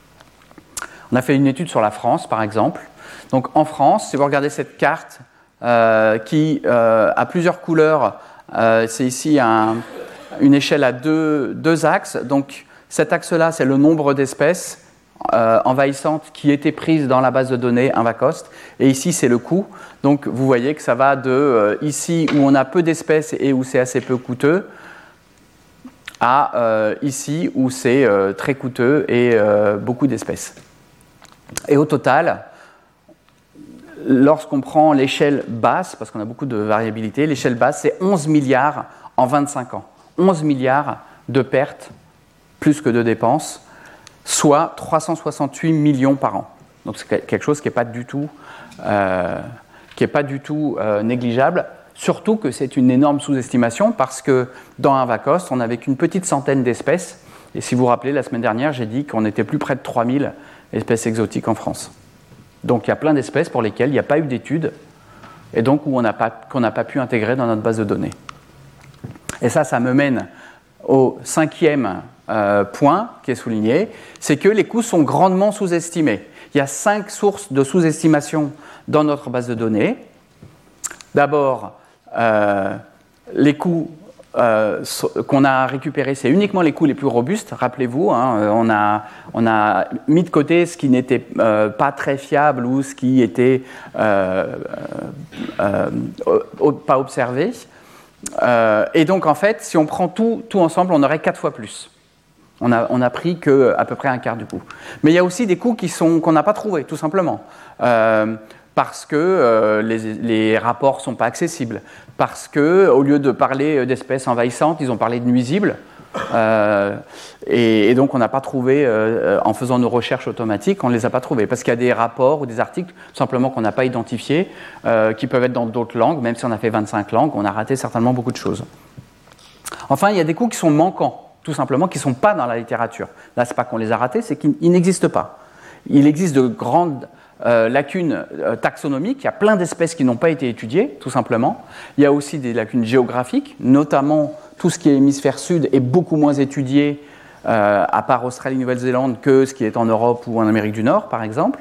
On a fait une étude sur la France par exemple. Donc en France, si vous regardez cette carte euh, qui euh, a plusieurs couleurs, euh, c'est ici un, une échelle à deux, deux axes. Donc cet axe-là, c'est le nombre d'espèces euh, envahissantes qui étaient prises dans la base de données InvaCost. Et ici, c'est le coût. Donc vous voyez que ça va de euh, ici où on a peu d'espèces et où c'est assez peu coûteux à euh, ici où c'est euh, très coûteux et euh, beaucoup d'espèces. Et au total, lorsqu'on prend l'échelle basse, parce qu'on a beaucoup de variabilité, l'échelle basse, c'est onze milliards en vingt-cinq ans. onze milliards de pertes, plus que de dépenses, soit trois cent soixante-huit millions par an. Donc c'est quelque chose qui n'est pas du tout, euh, qui est pas du tout euh, négligeable, surtout que c'est une énorme sous-estimation, parce que dans InvaCost, on n'avait qu'une petite centaine d'espèces, et si vous vous rappelez, la semaine dernière, j'ai dit qu'on était plus près de trois mille espèces exotiques en France. Donc il y a plein d'espèces pour lesquelles il n'y a pas eu d'études et donc où on n'a pas, qu'on n'a pas pu intégrer dans notre base de données. Et ça, ça me mène au cinquième euh, point qui est souligné, c'est que les coûts sont grandement sous-estimés. Il y a cinq sources de sous-estimation dans notre base de données. D'abord, euh, les coûts euh, qu'on a récupérés, c'est uniquement les coûts les plus robustes. Rappelez-vous, hein, on, a, on a mis de côté ce qui n'était euh, pas très fiable ou ce qui était euh, euh, euh, pas observé. Euh, et donc, en fait, si on prend tout, tout ensemble, on aurait quatre fois plus. On a, on a pris qu'à peu près un quart du coût. Mais il y a aussi des coûts qui sont, qu'on n'a pas trouvés, tout simplement. Euh, parce que euh, les, les rapports ne sont pas accessibles. Parce qu'au lieu de parler d'espèces envahissantes, ils ont parlé de nuisibles. Euh, et, et donc, on n'a pas trouvé, euh, en faisant nos recherches automatiques, on ne les a pas trouvés. Parce qu'il y a des rapports ou des articles, simplement qu'on n'a pas identifiés, euh, qui peuvent être dans d'autres langues. Même si on a fait vingt-cinq langues, on a raté certainement beaucoup de choses. Enfin, il y a des coûts qui sont manquants. Tout simplement, qui ne sont pas dans la littérature. Là, ce n'est pas qu'on les a ratés, c'est qu'ils n'existent pas. Il existe de grandes euh, lacunes euh, taxonomiques, il y a plein d'espèces qui n'ont pas été étudiées, tout simplement. Il y a aussi des lacunes géographiques, notamment tout ce qui est hémisphère sud est beaucoup moins étudié, euh, à part Australie-Nouvelle-Zélande, que ce qui est en Europe ou en Amérique du Nord, par exemple.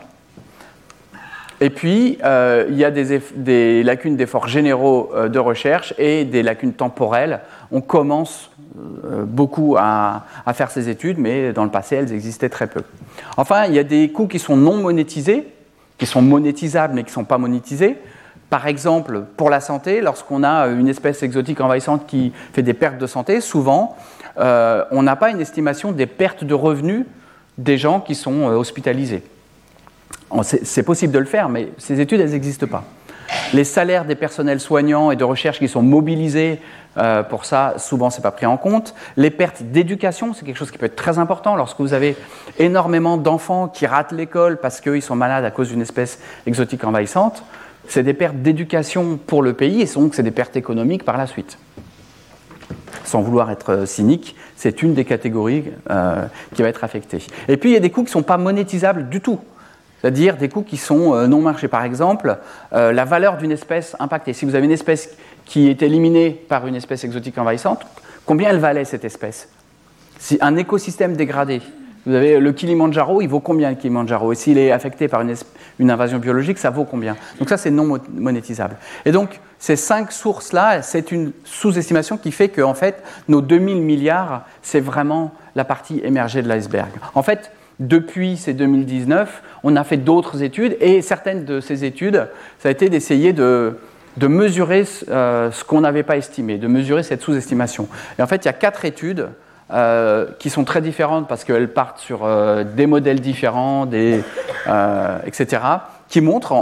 Et puis, euh, il y a des, eff- des lacunes d'efforts généraux euh, de recherche et des lacunes temporelles. On commence euh, beaucoup à, à faire ces études, mais dans le passé, elles existaient très peu. Enfin, il y a des coûts qui sont non monétisés, qui sont monétisables, mais qui ne sont pas monétisés. Par exemple, pour la santé, lorsqu'on a une espèce exotique envahissante qui fait des pertes de santé, souvent, euh, on n'a pas une estimation des pertes de revenus des gens qui sont euh, hospitalisés. C'est possible de le faire, mais ces études, elles n'existent pas. Les salaires des personnels soignants et de recherche qui sont mobilisés euh, pour ça, souvent, ce n'est pas pris en compte. Les pertes d'éducation, c'est quelque chose qui peut être très important. Lorsque vous avez énormément d'enfants qui ratent l'école parce qu'ils sont malades à cause d'une espèce exotique envahissante, c'est des pertes d'éducation pour le pays et donc c'est des pertes économiques par la suite. Sans vouloir être cynique, c'est une des catégories euh, qui va être affectée. Et puis, il y a des coûts qui ne sont pas monétisables du tout. C'est-à-dire des coûts qui sont euh, non marchés. Par exemple, euh, la valeur d'une espèce impactée. Si vous avez une espèce qui est éliminée par une espèce exotique envahissante, combien elle valait cette espèce ? Si un écosystème dégradé, vous avez le Kilimandjaro, il vaut combien le Kilimandjaro ? Et s'il est affecté par une, esp- une invasion biologique, ça vaut combien ? Donc ça, c'est non monétisable. Et donc, ces cinq sources-là, c'est une sous-estimation qui fait que, en fait, nos deux mille milliards, c'est vraiment la partie émergée de l'iceberg. En fait, depuis ces deux mille dix-neuf, on a fait d'autres études et certaines de ces études, ça a été d'essayer de, de mesurer euh, ce qu'on n'avait pas estimé, de mesurer cette sous-estimation. Et en fait, il y a quatre études euh, qui sont très différentes parce qu'elles partent sur euh, des modèles différents, des, euh, et cetera, qui montrent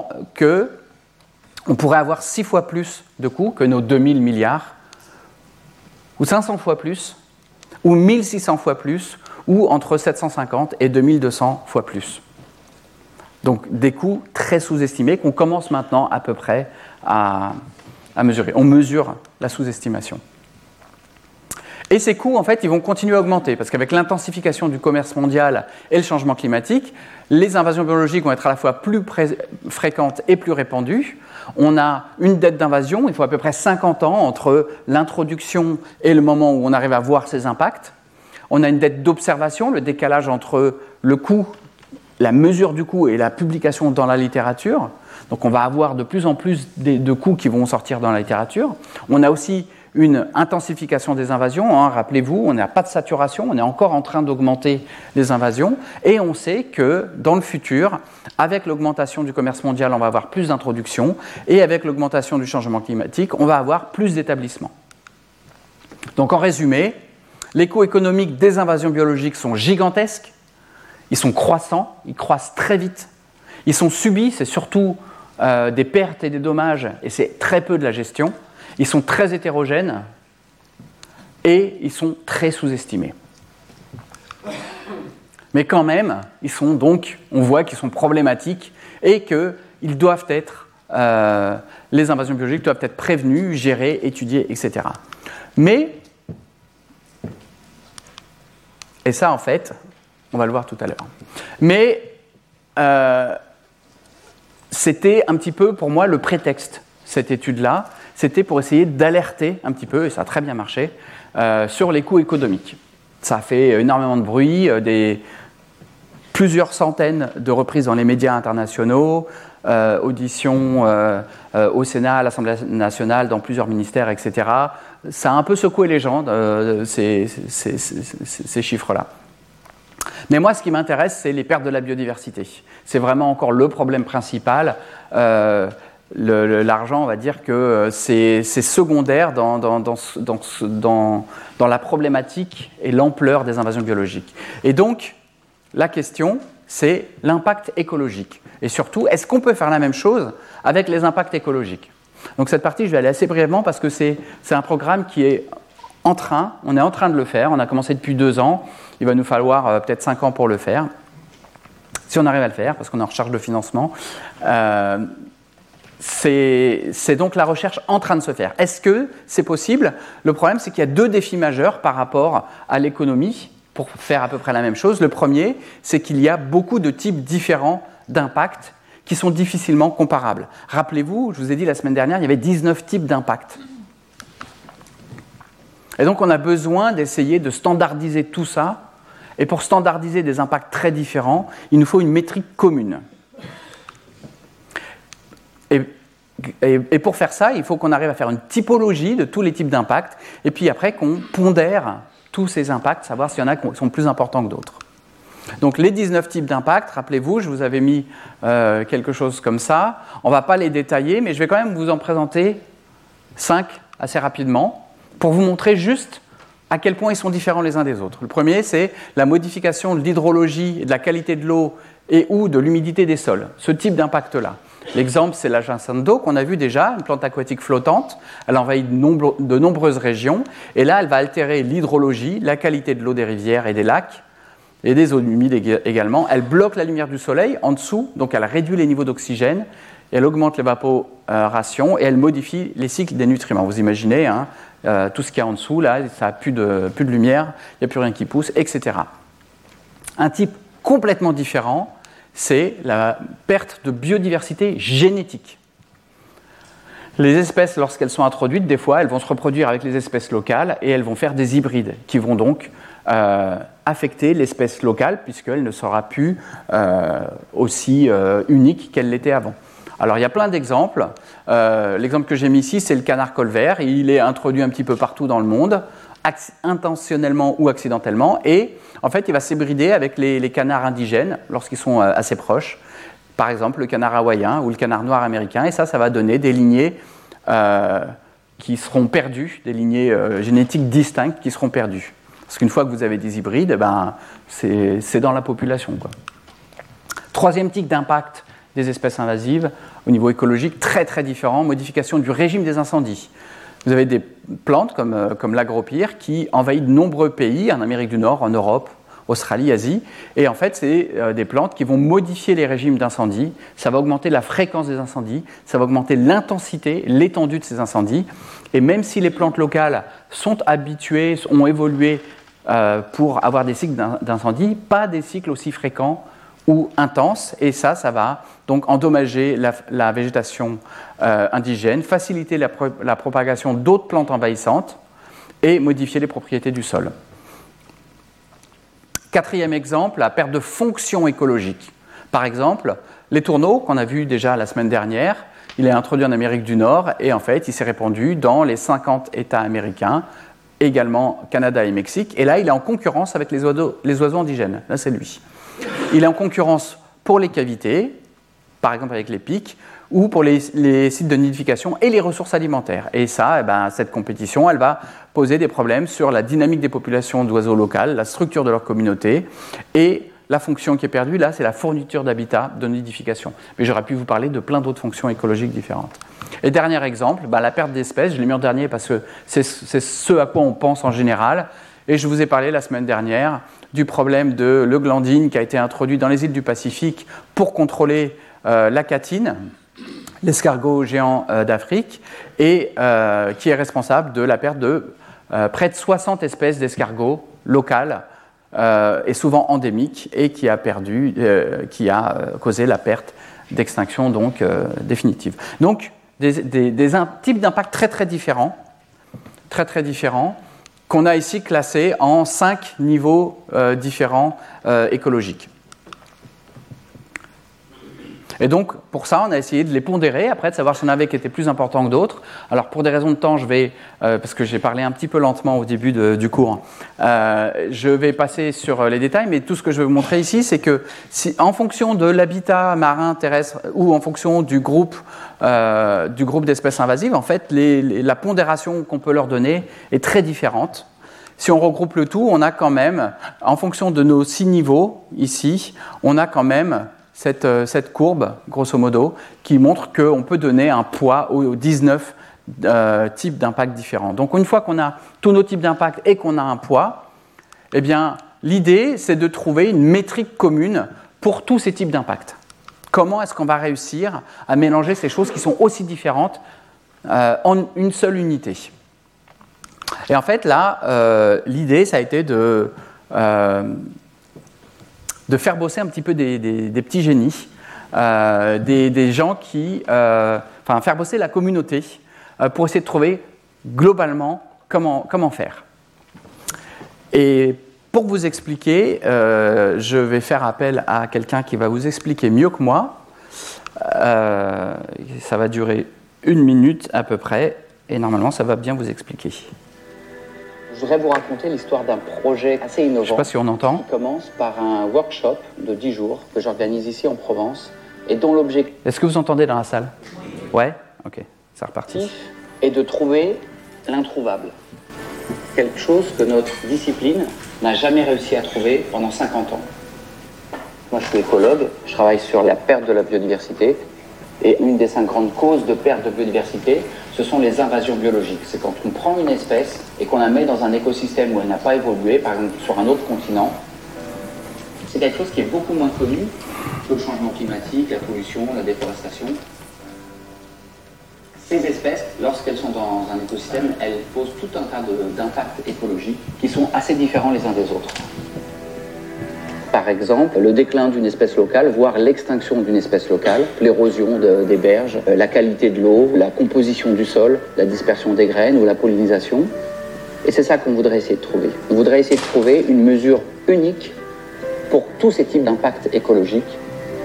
qu'on pourrait avoir six fois plus de coûts que nos deux mille milliards, ou cinq cents fois plus, ou mille six cents fois plus, ou entre sept cent cinquante et deux mille deux cents fois plus. Donc des coûts très sous-estimés qu'on commence maintenant à peu près à, à mesurer. On mesure la sous-estimation. Et ces coûts, en fait, ils vont continuer à augmenter, parce qu'avec l'intensification du commerce mondial et le changement climatique, les invasions biologiques vont être à la fois plus pré- fréquentes et plus répandues. On a une dette d'invasion, il faut à peu près cinquante ans entre l'introduction et le moment où on arrive à voir ces impacts. On a une dette d'observation, le décalage entre le coût, la mesure du coût et la publication dans la littérature. Donc on va avoir de plus en plus de, de coûts qui vont sortir dans la littérature. On a aussi une intensification des invasions. Hein, rappelez-vous, on n'a pas de saturation, on est encore en train d'augmenter les invasions. Et on sait que dans le futur, avec l'augmentation du commerce mondial, on va avoir plus d'introductions. Et avec l'augmentation du changement climatique, on va avoir plus d'établissements. Donc en résumé, les coûts économiques des invasions biologiques sont gigantesques, ils sont croissants, ils croissent très vite, ils sont subis, c'est surtout euh, des pertes et des dommages, et c'est très peu de la gestion, ils sont très hétérogènes, et ils sont très sous-estimés. Mais quand même, ils sont donc, on voit qu'ils sont problématiques, et qu'ils doivent être, euh, les invasions biologiques doivent être prévenues, gérées, étudiées, et cetera. Mais Et ça, en fait, on va le voir tout à l'heure. Mais euh, c'était un petit peu, pour moi, le prétexte. cette étude-là, c'était pour essayer d'alerter un petit peu, et ça a très bien marché, euh, sur les coûts économiques. Ça a fait énormément de bruit, euh, des, plusieurs centaines de reprises dans les médias internationaux, euh, auditions euh, euh, au Sénat, à l'Assemblée nationale, dans plusieurs ministères, et cetera. Ça a un peu secoué les gens, euh, ces, ces, ces, ces, ces chiffres-là. Mais moi, ce qui m'intéresse, c'est les pertes de la biodiversité. C'est vraiment encore le problème principal. Euh, le, le, l'argent, on va dire que c'est, c'est secondaire dans, dans, dans, dans, dans, dans la problématique et l'ampleur des invasions biologiques. Et donc, la question, c'est l'impact écologique. Et surtout, est-ce qu'on peut faire la même chose avec les impacts écologiques ? Donc cette partie, je vais aller assez brièvement parce que c'est, c'est un programme qui est en train, on est en train de le faire, on a commencé depuis deux ans, il va nous falloir euh, peut-être cinq ans pour le faire, si on arrive à le faire, parce qu'on est en recherche de financement. Euh, c'est, c'est donc la recherche en train de se faire. Est-ce que c'est possible ? Le problème, c'est qu'il y a deux défis majeurs par rapport à l'économie pour faire à peu près la même chose. Le premier, c'est qu'il y a beaucoup de types différents d'impacts qui sont difficilement comparables. Rappelez-vous, je vous ai dit la semaine dernière, il y avait dix-neuf types d'impacts. Et donc, on a besoin d'essayer de standardiser tout ça. Et pour standardiser des impacts très différents, il nous faut une métrique commune. Et, et, et pour faire ça, il faut qu'on arrive à faire une typologie de tous les types d'impacts. Et puis après, qu'on pondère tous ces impacts, savoir s'il y en a qui sont plus importants que d'autres. Donc, les dix-neuf types d'impacts, rappelez-vous, je vous avais mis euh, quelque chose comme ça. On ne va pas les détailler, mais je vais quand même vous en présenter cinq assez rapidement, pour vous montrer juste à quel point ils sont différents les uns des autres. Le premier, c'est la modification de l'hydrologie, de la qualité de l'eau et ou de l'humidité des sols. Ce type d'impact-là. L'exemple, c'est la jacinthe d'eau qu'on a vu déjà, une plante aquatique flottante. Elle envahit de, nombre, de nombreuses régions. Et là, elle va altérer l'hydrologie, la qualité de l'eau des rivières et des lacs, et des zones humides également. Elle bloque la lumière du soleil en dessous, donc elle réduit les niveaux d'oxygène. Elle augmente l'évaporation et elle modifie les cycles des nutriments. Vous imaginez, hein, euh, tout ce qu'il y a en dessous, là, ça n'a plus de, plus de lumière, il n'y a plus rien qui pousse, et cetera. Un type complètement différent, c'est la perte de biodiversité génétique. Les espèces, lorsqu'elles sont introduites, des fois, elles vont se reproduire avec les espèces locales et elles vont faire des hybrides qui vont donc euh, affecter l'espèce locale puisqu'elle ne sera plus euh, aussi euh, unique qu'elle l'était avant. Alors, il y a plein d'exemples. Euh, l'exemple que j'ai mis ici, c'est le canard colvert. Il est introduit un petit peu partout dans le monde, intentionnellement ou accidentellement. Et en fait, il va s'hybrider avec les, les canards indigènes lorsqu'ils sont euh, assez proches. Par exemple, le canard hawaïen ou le canard noir américain. Et ça, ça va donner des lignées euh, qui seront perdues, des lignées euh, génétiques distinctes qui seront perdues. Parce qu'une fois que vous avez des hybrides, eh ben, c'est, c'est dans la population, quoi. Troisième type d'impact des espèces invasives, au niveau écologique, très très différent, modification du régime des incendies. Vous avez des plantes comme, euh, comme l'agropyre qui envahissent de nombreux pays, en Amérique du Nord, en Europe, Australie, Asie, et en fait, c'est euh, des plantes qui vont modifier les régimes d'incendie, ça va augmenter la fréquence des incendies, ça va augmenter l'intensité, l'étendue de ces incendies, et même si les plantes locales sont habituées, ont évolué euh, pour avoir des cycles d'incendie, pas des cycles aussi fréquents ou intenses, et ça, ça va donc endommager la, la végétation euh, indigène, faciliter la, pro- la propagation d'autres plantes envahissantes et modifier les propriétés du sol. Quatrième exemple, la perte de fonction écologique. Par exemple, les tourneaux, qu'on a vu déjà la semaine dernière, il est introduit en Amérique du Nord et en fait, il s'est répandu dans les cinquante États américains, également Canada et Mexique, et là, il est en concurrence avec les oiseaux, les oiseaux indigènes. Là, c'est lui. Il est en concurrence pour les cavités, par exemple avec les pics, ou pour les, les sites de nidification et les ressources alimentaires. Et ça, eh ben, cette compétition, elle va poser des problèmes sur la dynamique des populations d'oiseaux locales, la structure de leur communauté, et la fonction qui est perdue, là, c'est la fourniture d'habitat, de nidification. Mais j'aurais pu vous parler de plein d'autres fonctions écologiques différentes. Et dernier exemple, ben, la perte d'espèces, je l'ai mis en dernier parce que c'est, c'est ce à quoi on pense en général, et je vous ai parlé la semaine dernière du problème de l'euglandine qui a été introduit dans les îles du Pacifique pour contrôler euh, la catine, l'escargot géant euh, d'Afrique, et euh, qui est responsable de la perte de euh, près de soixante espèces d'escargots locales euh, et souvent endémiques, et qui a, perdu, euh, qui a euh, causé la perte d'extinction donc, euh, définitive. Donc, des, des, des un, types d'impact très très différents, très très différents, qu'on a ici classés en cinq niveaux euh, différents euh, écologiques. Et donc, pour ça, on a essayé de les pondérer, après de savoir s'il y en avait qui étaient plus importants que d'autres. Alors, pour des raisons de temps, je vais, euh, parce que j'ai parlé un petit peu lentement au début de, du cours, euh, je vais passer sur les détails, mais tout ce que je vais vous montrer ici, c'est que si, en fonction de l'habitat marin terrestre ou en fonction du groupe, euh, du groupe d'espèces invasives, en fait, les, les, la pondération qu'on peut leur donner est très différente. Si on regroupe le tout, on a quand même, en fonction de nos six niveaux, ici, on a quand même Cette, cette courbe, grosso modo, qui montre qu'on peut donner un poids aux dix-neuf euh, types d'impacts différents. Donc, une fois qu'on a tous nos types d'impacts et qu'on a un poids, eh bien, l'idée, c'est de trouver une métrique commune pour tous ces types d'impacts. Comment est-ce qu'on va réussir à mélanger ces choses qui sont aussi différentes euh, en une seule unité? Et en fait, là, euh, l'idée, ça a été de... Euh, de faire bosser un petit peu des, des, des petits génies, euh, des, des gens qui... Euh, enfin, faire bosser la communauté euh, pour essayer de trouver globalement comment, comment faire. Et pour vous expliquer, euh, je vais faire appel à quelqu'un qui va vous expliquer mieux que moi. Euh, ça va durer une minute à peu près, et normalement, ça va bien vous expliquer.
Je voudrais vous raconter l'histoire d'un projet assez innovant.
Je ne sais pas si on entend.
Qui commence par un workshop de dix jours que j'organise ici en Provence et dont l'objectif...
Est-ce que vous entendez dans la salle? Ouais? Ok, c'est reparti.
...est de trouver l'introuvable. Quelque chose que notre discipline n'a jamais réussi à trouver pendant cinquante ans. Moi, je suis écologue, je travaille sur la perte de la biodiversité. Et une des cinq grandes causes de perte de biodiversité, ce sont les invasions biologiques. C'est quand on prend une espèce et qu'on la met dans un écosystème où elle n'a pas évolué, par exemple sur un autre continent. C'est quelque chose qui est beaucoup moins connu que le changement climatique, la pollution, la déforestation. Ces espèces, lorsqu'elles sont dans un écosystème, elles posent tout un tas d'impacts écologiques qui sont assez différents les uns des autres. Par exemple, le déclin d'une espèce locale, voire l'extinction d'une espèce locale, l'érosion de, des berges, la qualité de l'eau, la composition du sol, la dispersion des graines ou la pollinisation. Et c'est ça qu'on voudrait essayer de trouver. On voudrait essayer de trouver une mesure unique pour tous ces types d'impacts écologiques.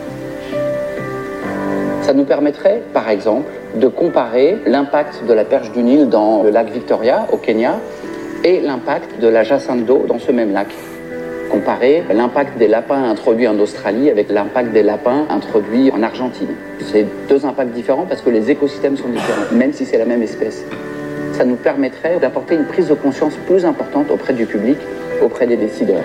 Ça nous permettrait, par exemple, de comparer l'impact de la perche du Nil dans le lac Victoria, au Kenya, et l'impact de la jacinthe d'eau dans ce même lac. Comparer l'impact des lapins introduits en Australie avec l'impact des lapins introduits en Argentine. C'est deux impacts différents parce que les écosystèmes sont différents, même si c'est la même espèce. Ça nous permettrait d'apporter une prise de conscience plus importante auprès du public, auprès des décideurs.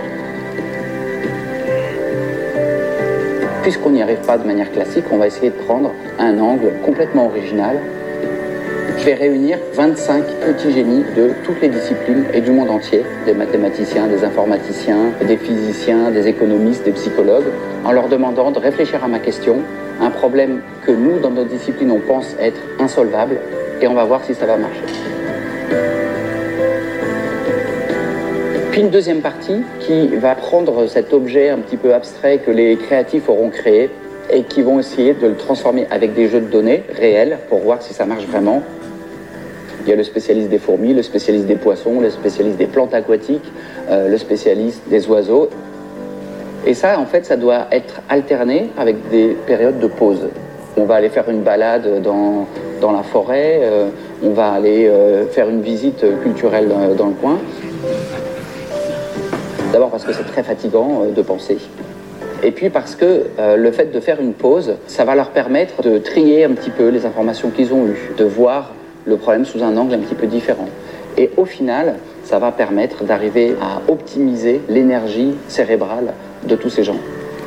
Puisqu'on n'y arrive pas de manière classique, on va essayer de prendre un angle complètement original. Je vais réunir vingt-cinq petits génies de toutes les disciplines et du monde entier, des mathématiciens, des informaticiens, des physiciens, des économistes, des psychologues, en leur demandant de réfléchir à ma question, un problème que nous, dans notre discipline, on pense être insolvable, et on va voir si ça va marcher. Puis une deuxième partie qui va prendre cet objet un petit peu abstrait que les créatifs auront créé et qui vont essayer de le transformer avec des jeux de données réels pour voir si ça marche vraiment. Il y a le spécialiste des fourmis, le spécialiste des poissons, le spécialiste des plantes aquatiques, euh, le spécialiste des oiseaux. Et ça, en fait, ça doit être alterné avec des périodes de pause. On va aller faire une balade dans, dans la forêt, euh, on va aller euh, faire une visite culturelle dans, dans le coin. D'abord parce que c'est très fatigant euh, de penser. Et puis parce que euh, le fait de faire une pause, ça va leur permettre de trier un petit peu les informations qu'ils ont eues, de voir le problème sous un angle un petit peu différent. Et au final, ça va permettre d'arriver à optimiser l'énergie cérébrale de tous ces gens.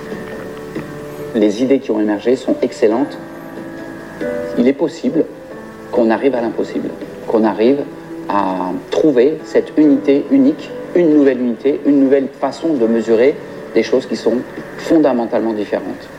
Les idées qui ont émergé sont excellentes. Il est possible qu'on arrive à l'impossible, qu'on arrive à trouver cette unité unique, une nouvelle unité, une nouvelle façon de mesurer des choses qui sont fondamentalement différentes.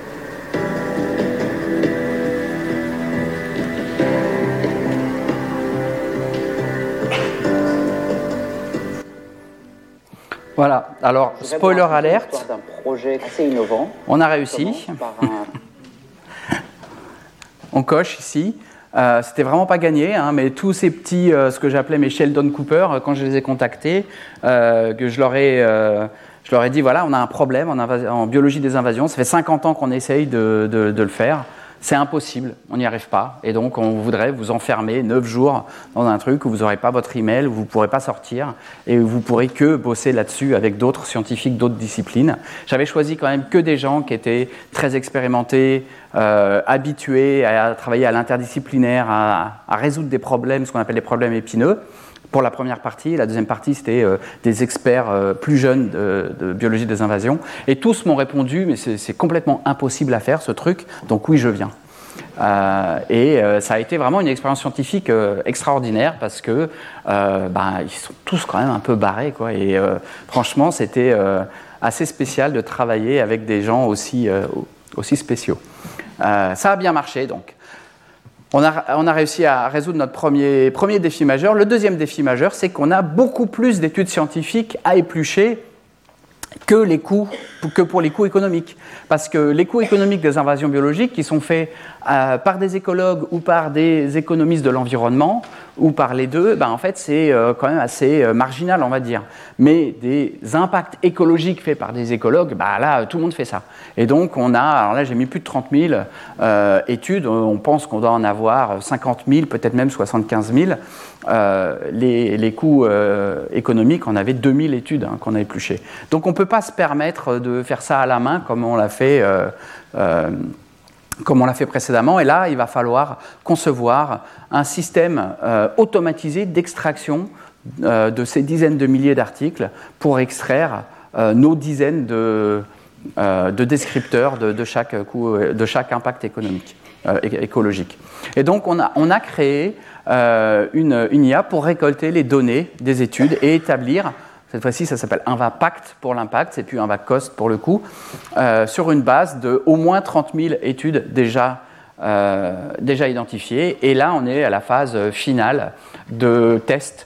Voilà, alors spoiler alerte,
d'un projet assez innovant.
On a réussi.
Un...
On coche ici. Euh, c'était vraiment pas gagné, hein, mais tous ces petits, euh, ce que j'appelais mes Sheldon Cooper, euh, quand je les ai contactés, euh, que je leur ai, euh, je leur ai dit, voilà, on a un problème en, en biologie des invasions, ça fait cinquante ans qu'on essaye de, de, de le faire, c'est impossible, on n'y arrive pas, et donc on voudrait vous enfermer neuf jours dans un truc où vous n'aurez pas votre email, où vous ne pourrez pas sortir, et où vous ne pourrez que bosser là-dessus avec d'autres scientifiques, d'autres disciplines. J'avais choisi quand même que des gens qui étaient très expérimentés, euh, habitués à travailler à l'interdisciplinaire, à, à résoudre des problèmes, ce qu'on appelle les problèmes épineux, pour la première partie. La deuxième partie, c'était euh, des experts euh, plus jeunes de, de biologie des invasions. Et tous m'ont répondu, mais c'est, c'est complètement impossible à faire, ce truc, donc oui, je viens. Euh, et euh, ça a été vraiment une expérience scientifique euh, extraordinaire, parce que euh, ben, ils sont tous quand même un peu barrés, quoi. Et euh, franchement, c'était euh, assez spécial de travailler avec des gens aussi, euh, aussi spéciaux. Euh, ça a bien marché, donc. On a, on a réussi à résoudre notre premier, premier défi majeur. Le deuxième défi majeur, c'est qu'on a beaucoup plus d'études scientifiques à éplucher que, les coûts, que pour les coûts économiques. Parce que les coûts économiques des invasions biologiques, qui sont faits euh, par des écologues ou par des économistes de l'environnement, ou par les deux, ben en fait, c'est euh, quand même assez euh, marginal, on va dire. Mais des impacts écologiques faits par des écologues, ben là, tout le monde fait ça. Et donc, on a, alors là, j'ai mis plus de trente mille euh, études. On pense qu'on doit en avoir cinquante mille, peut-être même soixante-quinze mille. Euh, les, les coûts euh, économiques, on avait deux mille études hein, qu'on a épluchées. Donc, on ne peut pas se permettre de faire ça à la main comme on l'a fait... Euh, euh, comme on l'a fait précédemment, et là, il va falloir concevoir un système euh, automatisé d'extraction euh, de ces dizaines de milliers d'articles pour extraire euh, nos dizaines de, euh, de descripteurs de, de, chaque coût, de chaque impact économique, euh, écologique. Et donc, on a, on a créé euh, une, une I A pour récolter les données des études et établir. Cette fois-ci, ça s'appelle InvaPact pour l'impact, c'est plus InvaCost pour le coût, euh, sur une base de au moins trente mille études déjà, euh, déjà identifiées. Et là, on est à la phase finale de test.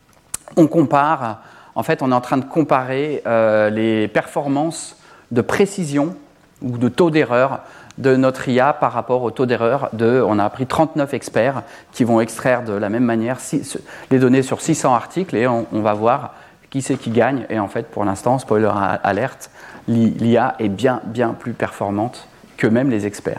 On compare, en fait, on est en train de comparer euh, les performances de précision ou de taux d'erreur de notre I A par rapport au taux d'erreur de, on a pris trente-neuf experts qui vont extraire de la même manière six, les données sur six cents articles et on, on va voir qui c'est qui gagne. Et en fait, pour l'instant, spoiler alerte, l'I A est bien, bien plus performante que même les experts.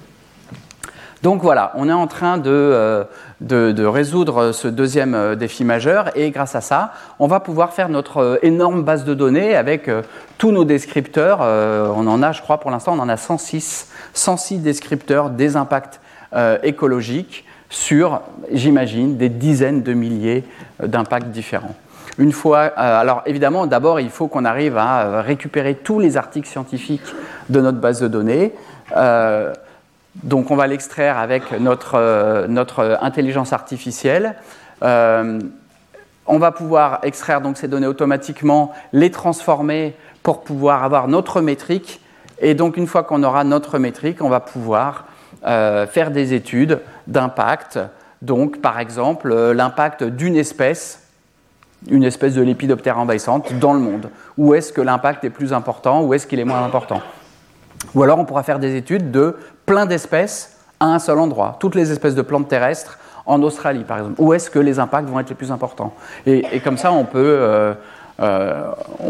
Donc voilà, on est en train de, euh, de, de résoudre ce deuxième euh, défi majeur et grâce à ça, on va pouvoir faire notre euh, énorme base de données avec euh, tous nos descripteurs. Euh, on en a, je crois, pour l'instant, on en a cent six, cent six descripteurs des impacts euh, écologiques sur, j'imagine, des dizaines de milliers d'impacts différents. Une fois, euh, alors évidemment, d'abord, il faut qu'on arrive à euh, récupérer tous les articles scientifiques de notre base de données. Euh, donc, on va l'extraire avec notre, euh, notre intelligence artificielle. Euh, on va pouvoir extraire donc ces données automatiquement, les transformer pour pouvoir avoir notre métrique. Et donc, une fois qu'on aura notre métrique, on va pouvoir euh, faire des études d'impact. Donc, par exemple, euh, l'impact d'une espèce. Une espèce de lépidoptère envahissante dans le monde. Où est-ce que l'impact est plus important, où est-ce qu'il est moins important? Ou alors on pourra faire des études de plein d'espèces à un seul endroit. Toutes les espèces de plantes terrestres en Australie, par exemple. Où est-ce que les impacts vont être les plus importants? Et, et comme ça, on peut, euh, euh,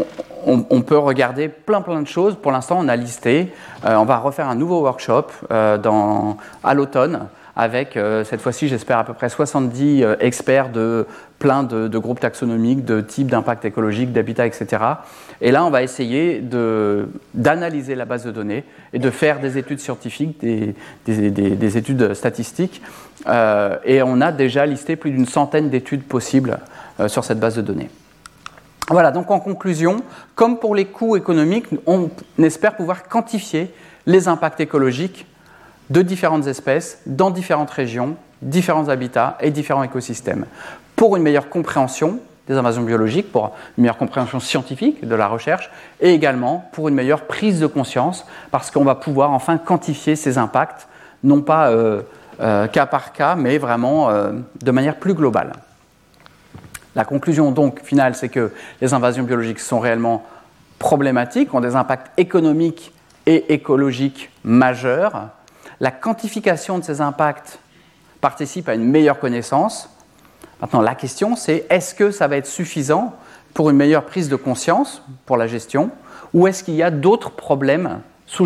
on, on peut regarder plein plein de choses. Pour l'instant, on a listé. Euh, on va refaire un nouveau workshop euh, dans, à l'automne avec, euh, cette fois-ci, j'espère, à peu près soixante-dix euh, experts de plein de, de groupes taxonomiques, de types d'impact écologique, d'habitat, et cetera. Et là, on va essayer de, d'analyser la base de données et de faire des études scientifiques, des, des, des, des études statistiques. Euh, et on a déjà listé plus d'une centaine d'études possibles euh, sur cette base de données. Voilà, donc en conclusion, comme pour les coûts économiques, on espère pouvoir quantifier les impacts écologiques de différentes espèces, dans différentes régions, différents habitats et différents écosystèmes, pour une meilleure compréhension des invasions biologiques, pour une meilleure compréhension scientifique de la recherche, et également pour une meilleure prise de conscience, parce qu'on va pouvoir enfin quantifier ces impacts, non pas euh, euh, cas par cas, mais vraiment euh, de manière plus globale. La conclusion donc finale, c'est que les invasions biologiques sont réellement problématiques, ont des impacts économiques et écologiques majeurs. La quantification de ces impacts participent à une meilleure connaissance. Maintenant, la question, c'est est-ce que ça va être suffisant pour une meilleure prise de conscience pour la gestion, ou est-ce qu'il y a d'autres problèmes sous-jacents ?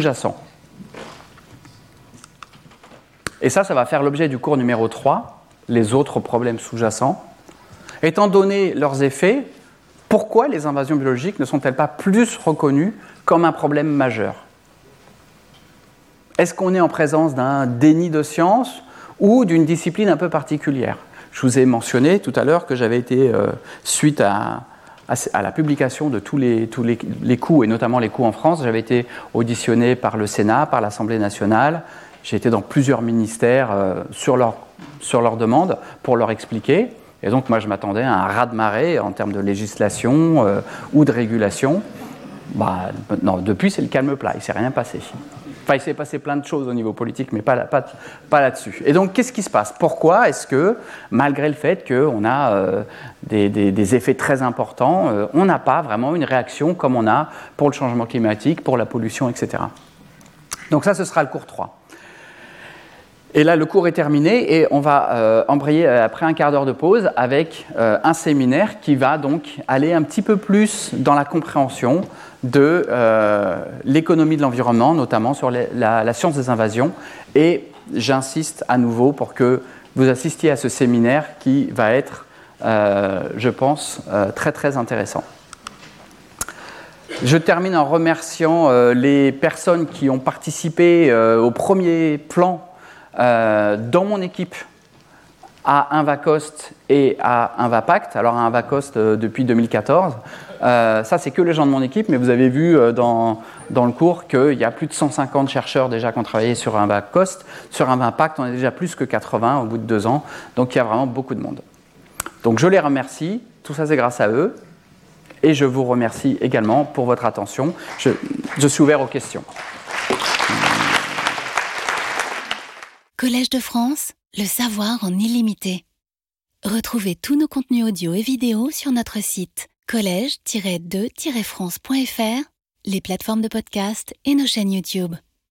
Et ça, ça va faire l'objet du cours numéro trois, les autres problèmes sous-jacents. Étant donné leurs effets, pourquoi les invasions biologiques ne sont-elles pas plus reconnues comme un problème majeur ? Est-ce qu'on est en présence d'un déni de science ou d'une discipline un peu particulière ? Je vous ai mentionné tout à l'heure que j'avais été, euh, suite à, à, à la publication de tous les, tous les, les coûts, et notamment les coûts en France, j'avais été auditionné par le Sénat, par l'Assemblée nationale. J'ai été dans plusieurs ministères euh, sur, leur, sur leur demande pour leur expliquer. Et donc, moi, je m'attendais à un raz-de-marée en termes de législation euh, ou de régulation. Bah, non, depuis, c'est le calme plat. Il ne s'est rien passé. Enfin, il s'est passé plein de choses au niveau politique, mais pas, pas, pas là-dessus. Et donc, qu'est-ce qui se passe ? Pourquoi est-ce que, malgré le fait qu'on a euh, des, des, des effets très importants, euh, on n'a pas vraiment une réaction comme on a pour le changement climatique, pour la pollution, et cetera. Donc ça, ce sera le cours trois. Et là, le cours est terminé et on va euh, embrayer après un quart d'heure de pause avec euh, un séminaire qui va donc aller un petit peu plus dans la compréhension de euh, l'économie de l'environnement, notamment sur les, la, la science des invasions. Et j'insiste à nouveau pour que vous assistiez à ce séminaire qui va être, euh, je pense, euh, très très intéressant. Je termine en remerciant euh, les personnes qui ont participé euh, au premier plan Euh, dans mon équipe à InvaCost et à InvaPact. Alors à InvaCost euh, depuis deux mille quatorze, euh, ça c'est que les gens de mon équipe, mais vous avez vu euh, dans, dans le cours qu'il y a plus de cent cinquante chercheurs déjà qui ont travaillé sur InvaCost. Sur InvaPact, on est déjà plus que quatre-vingts au bout de deux ans, donc il y a vraiment beaucoup de monde. Donc je les remercie, tout ça c'est grâce à eux, et je vous remercie également pour votre attention. Je, je suis ouvert aux questions.
Collège de France, le savoir en illimité. Retrouvez tous nos contenus audio et vidéo sur notre site collège tiret deux tiret france point f r, les plateformes de podcast et nos chaînes YouTube.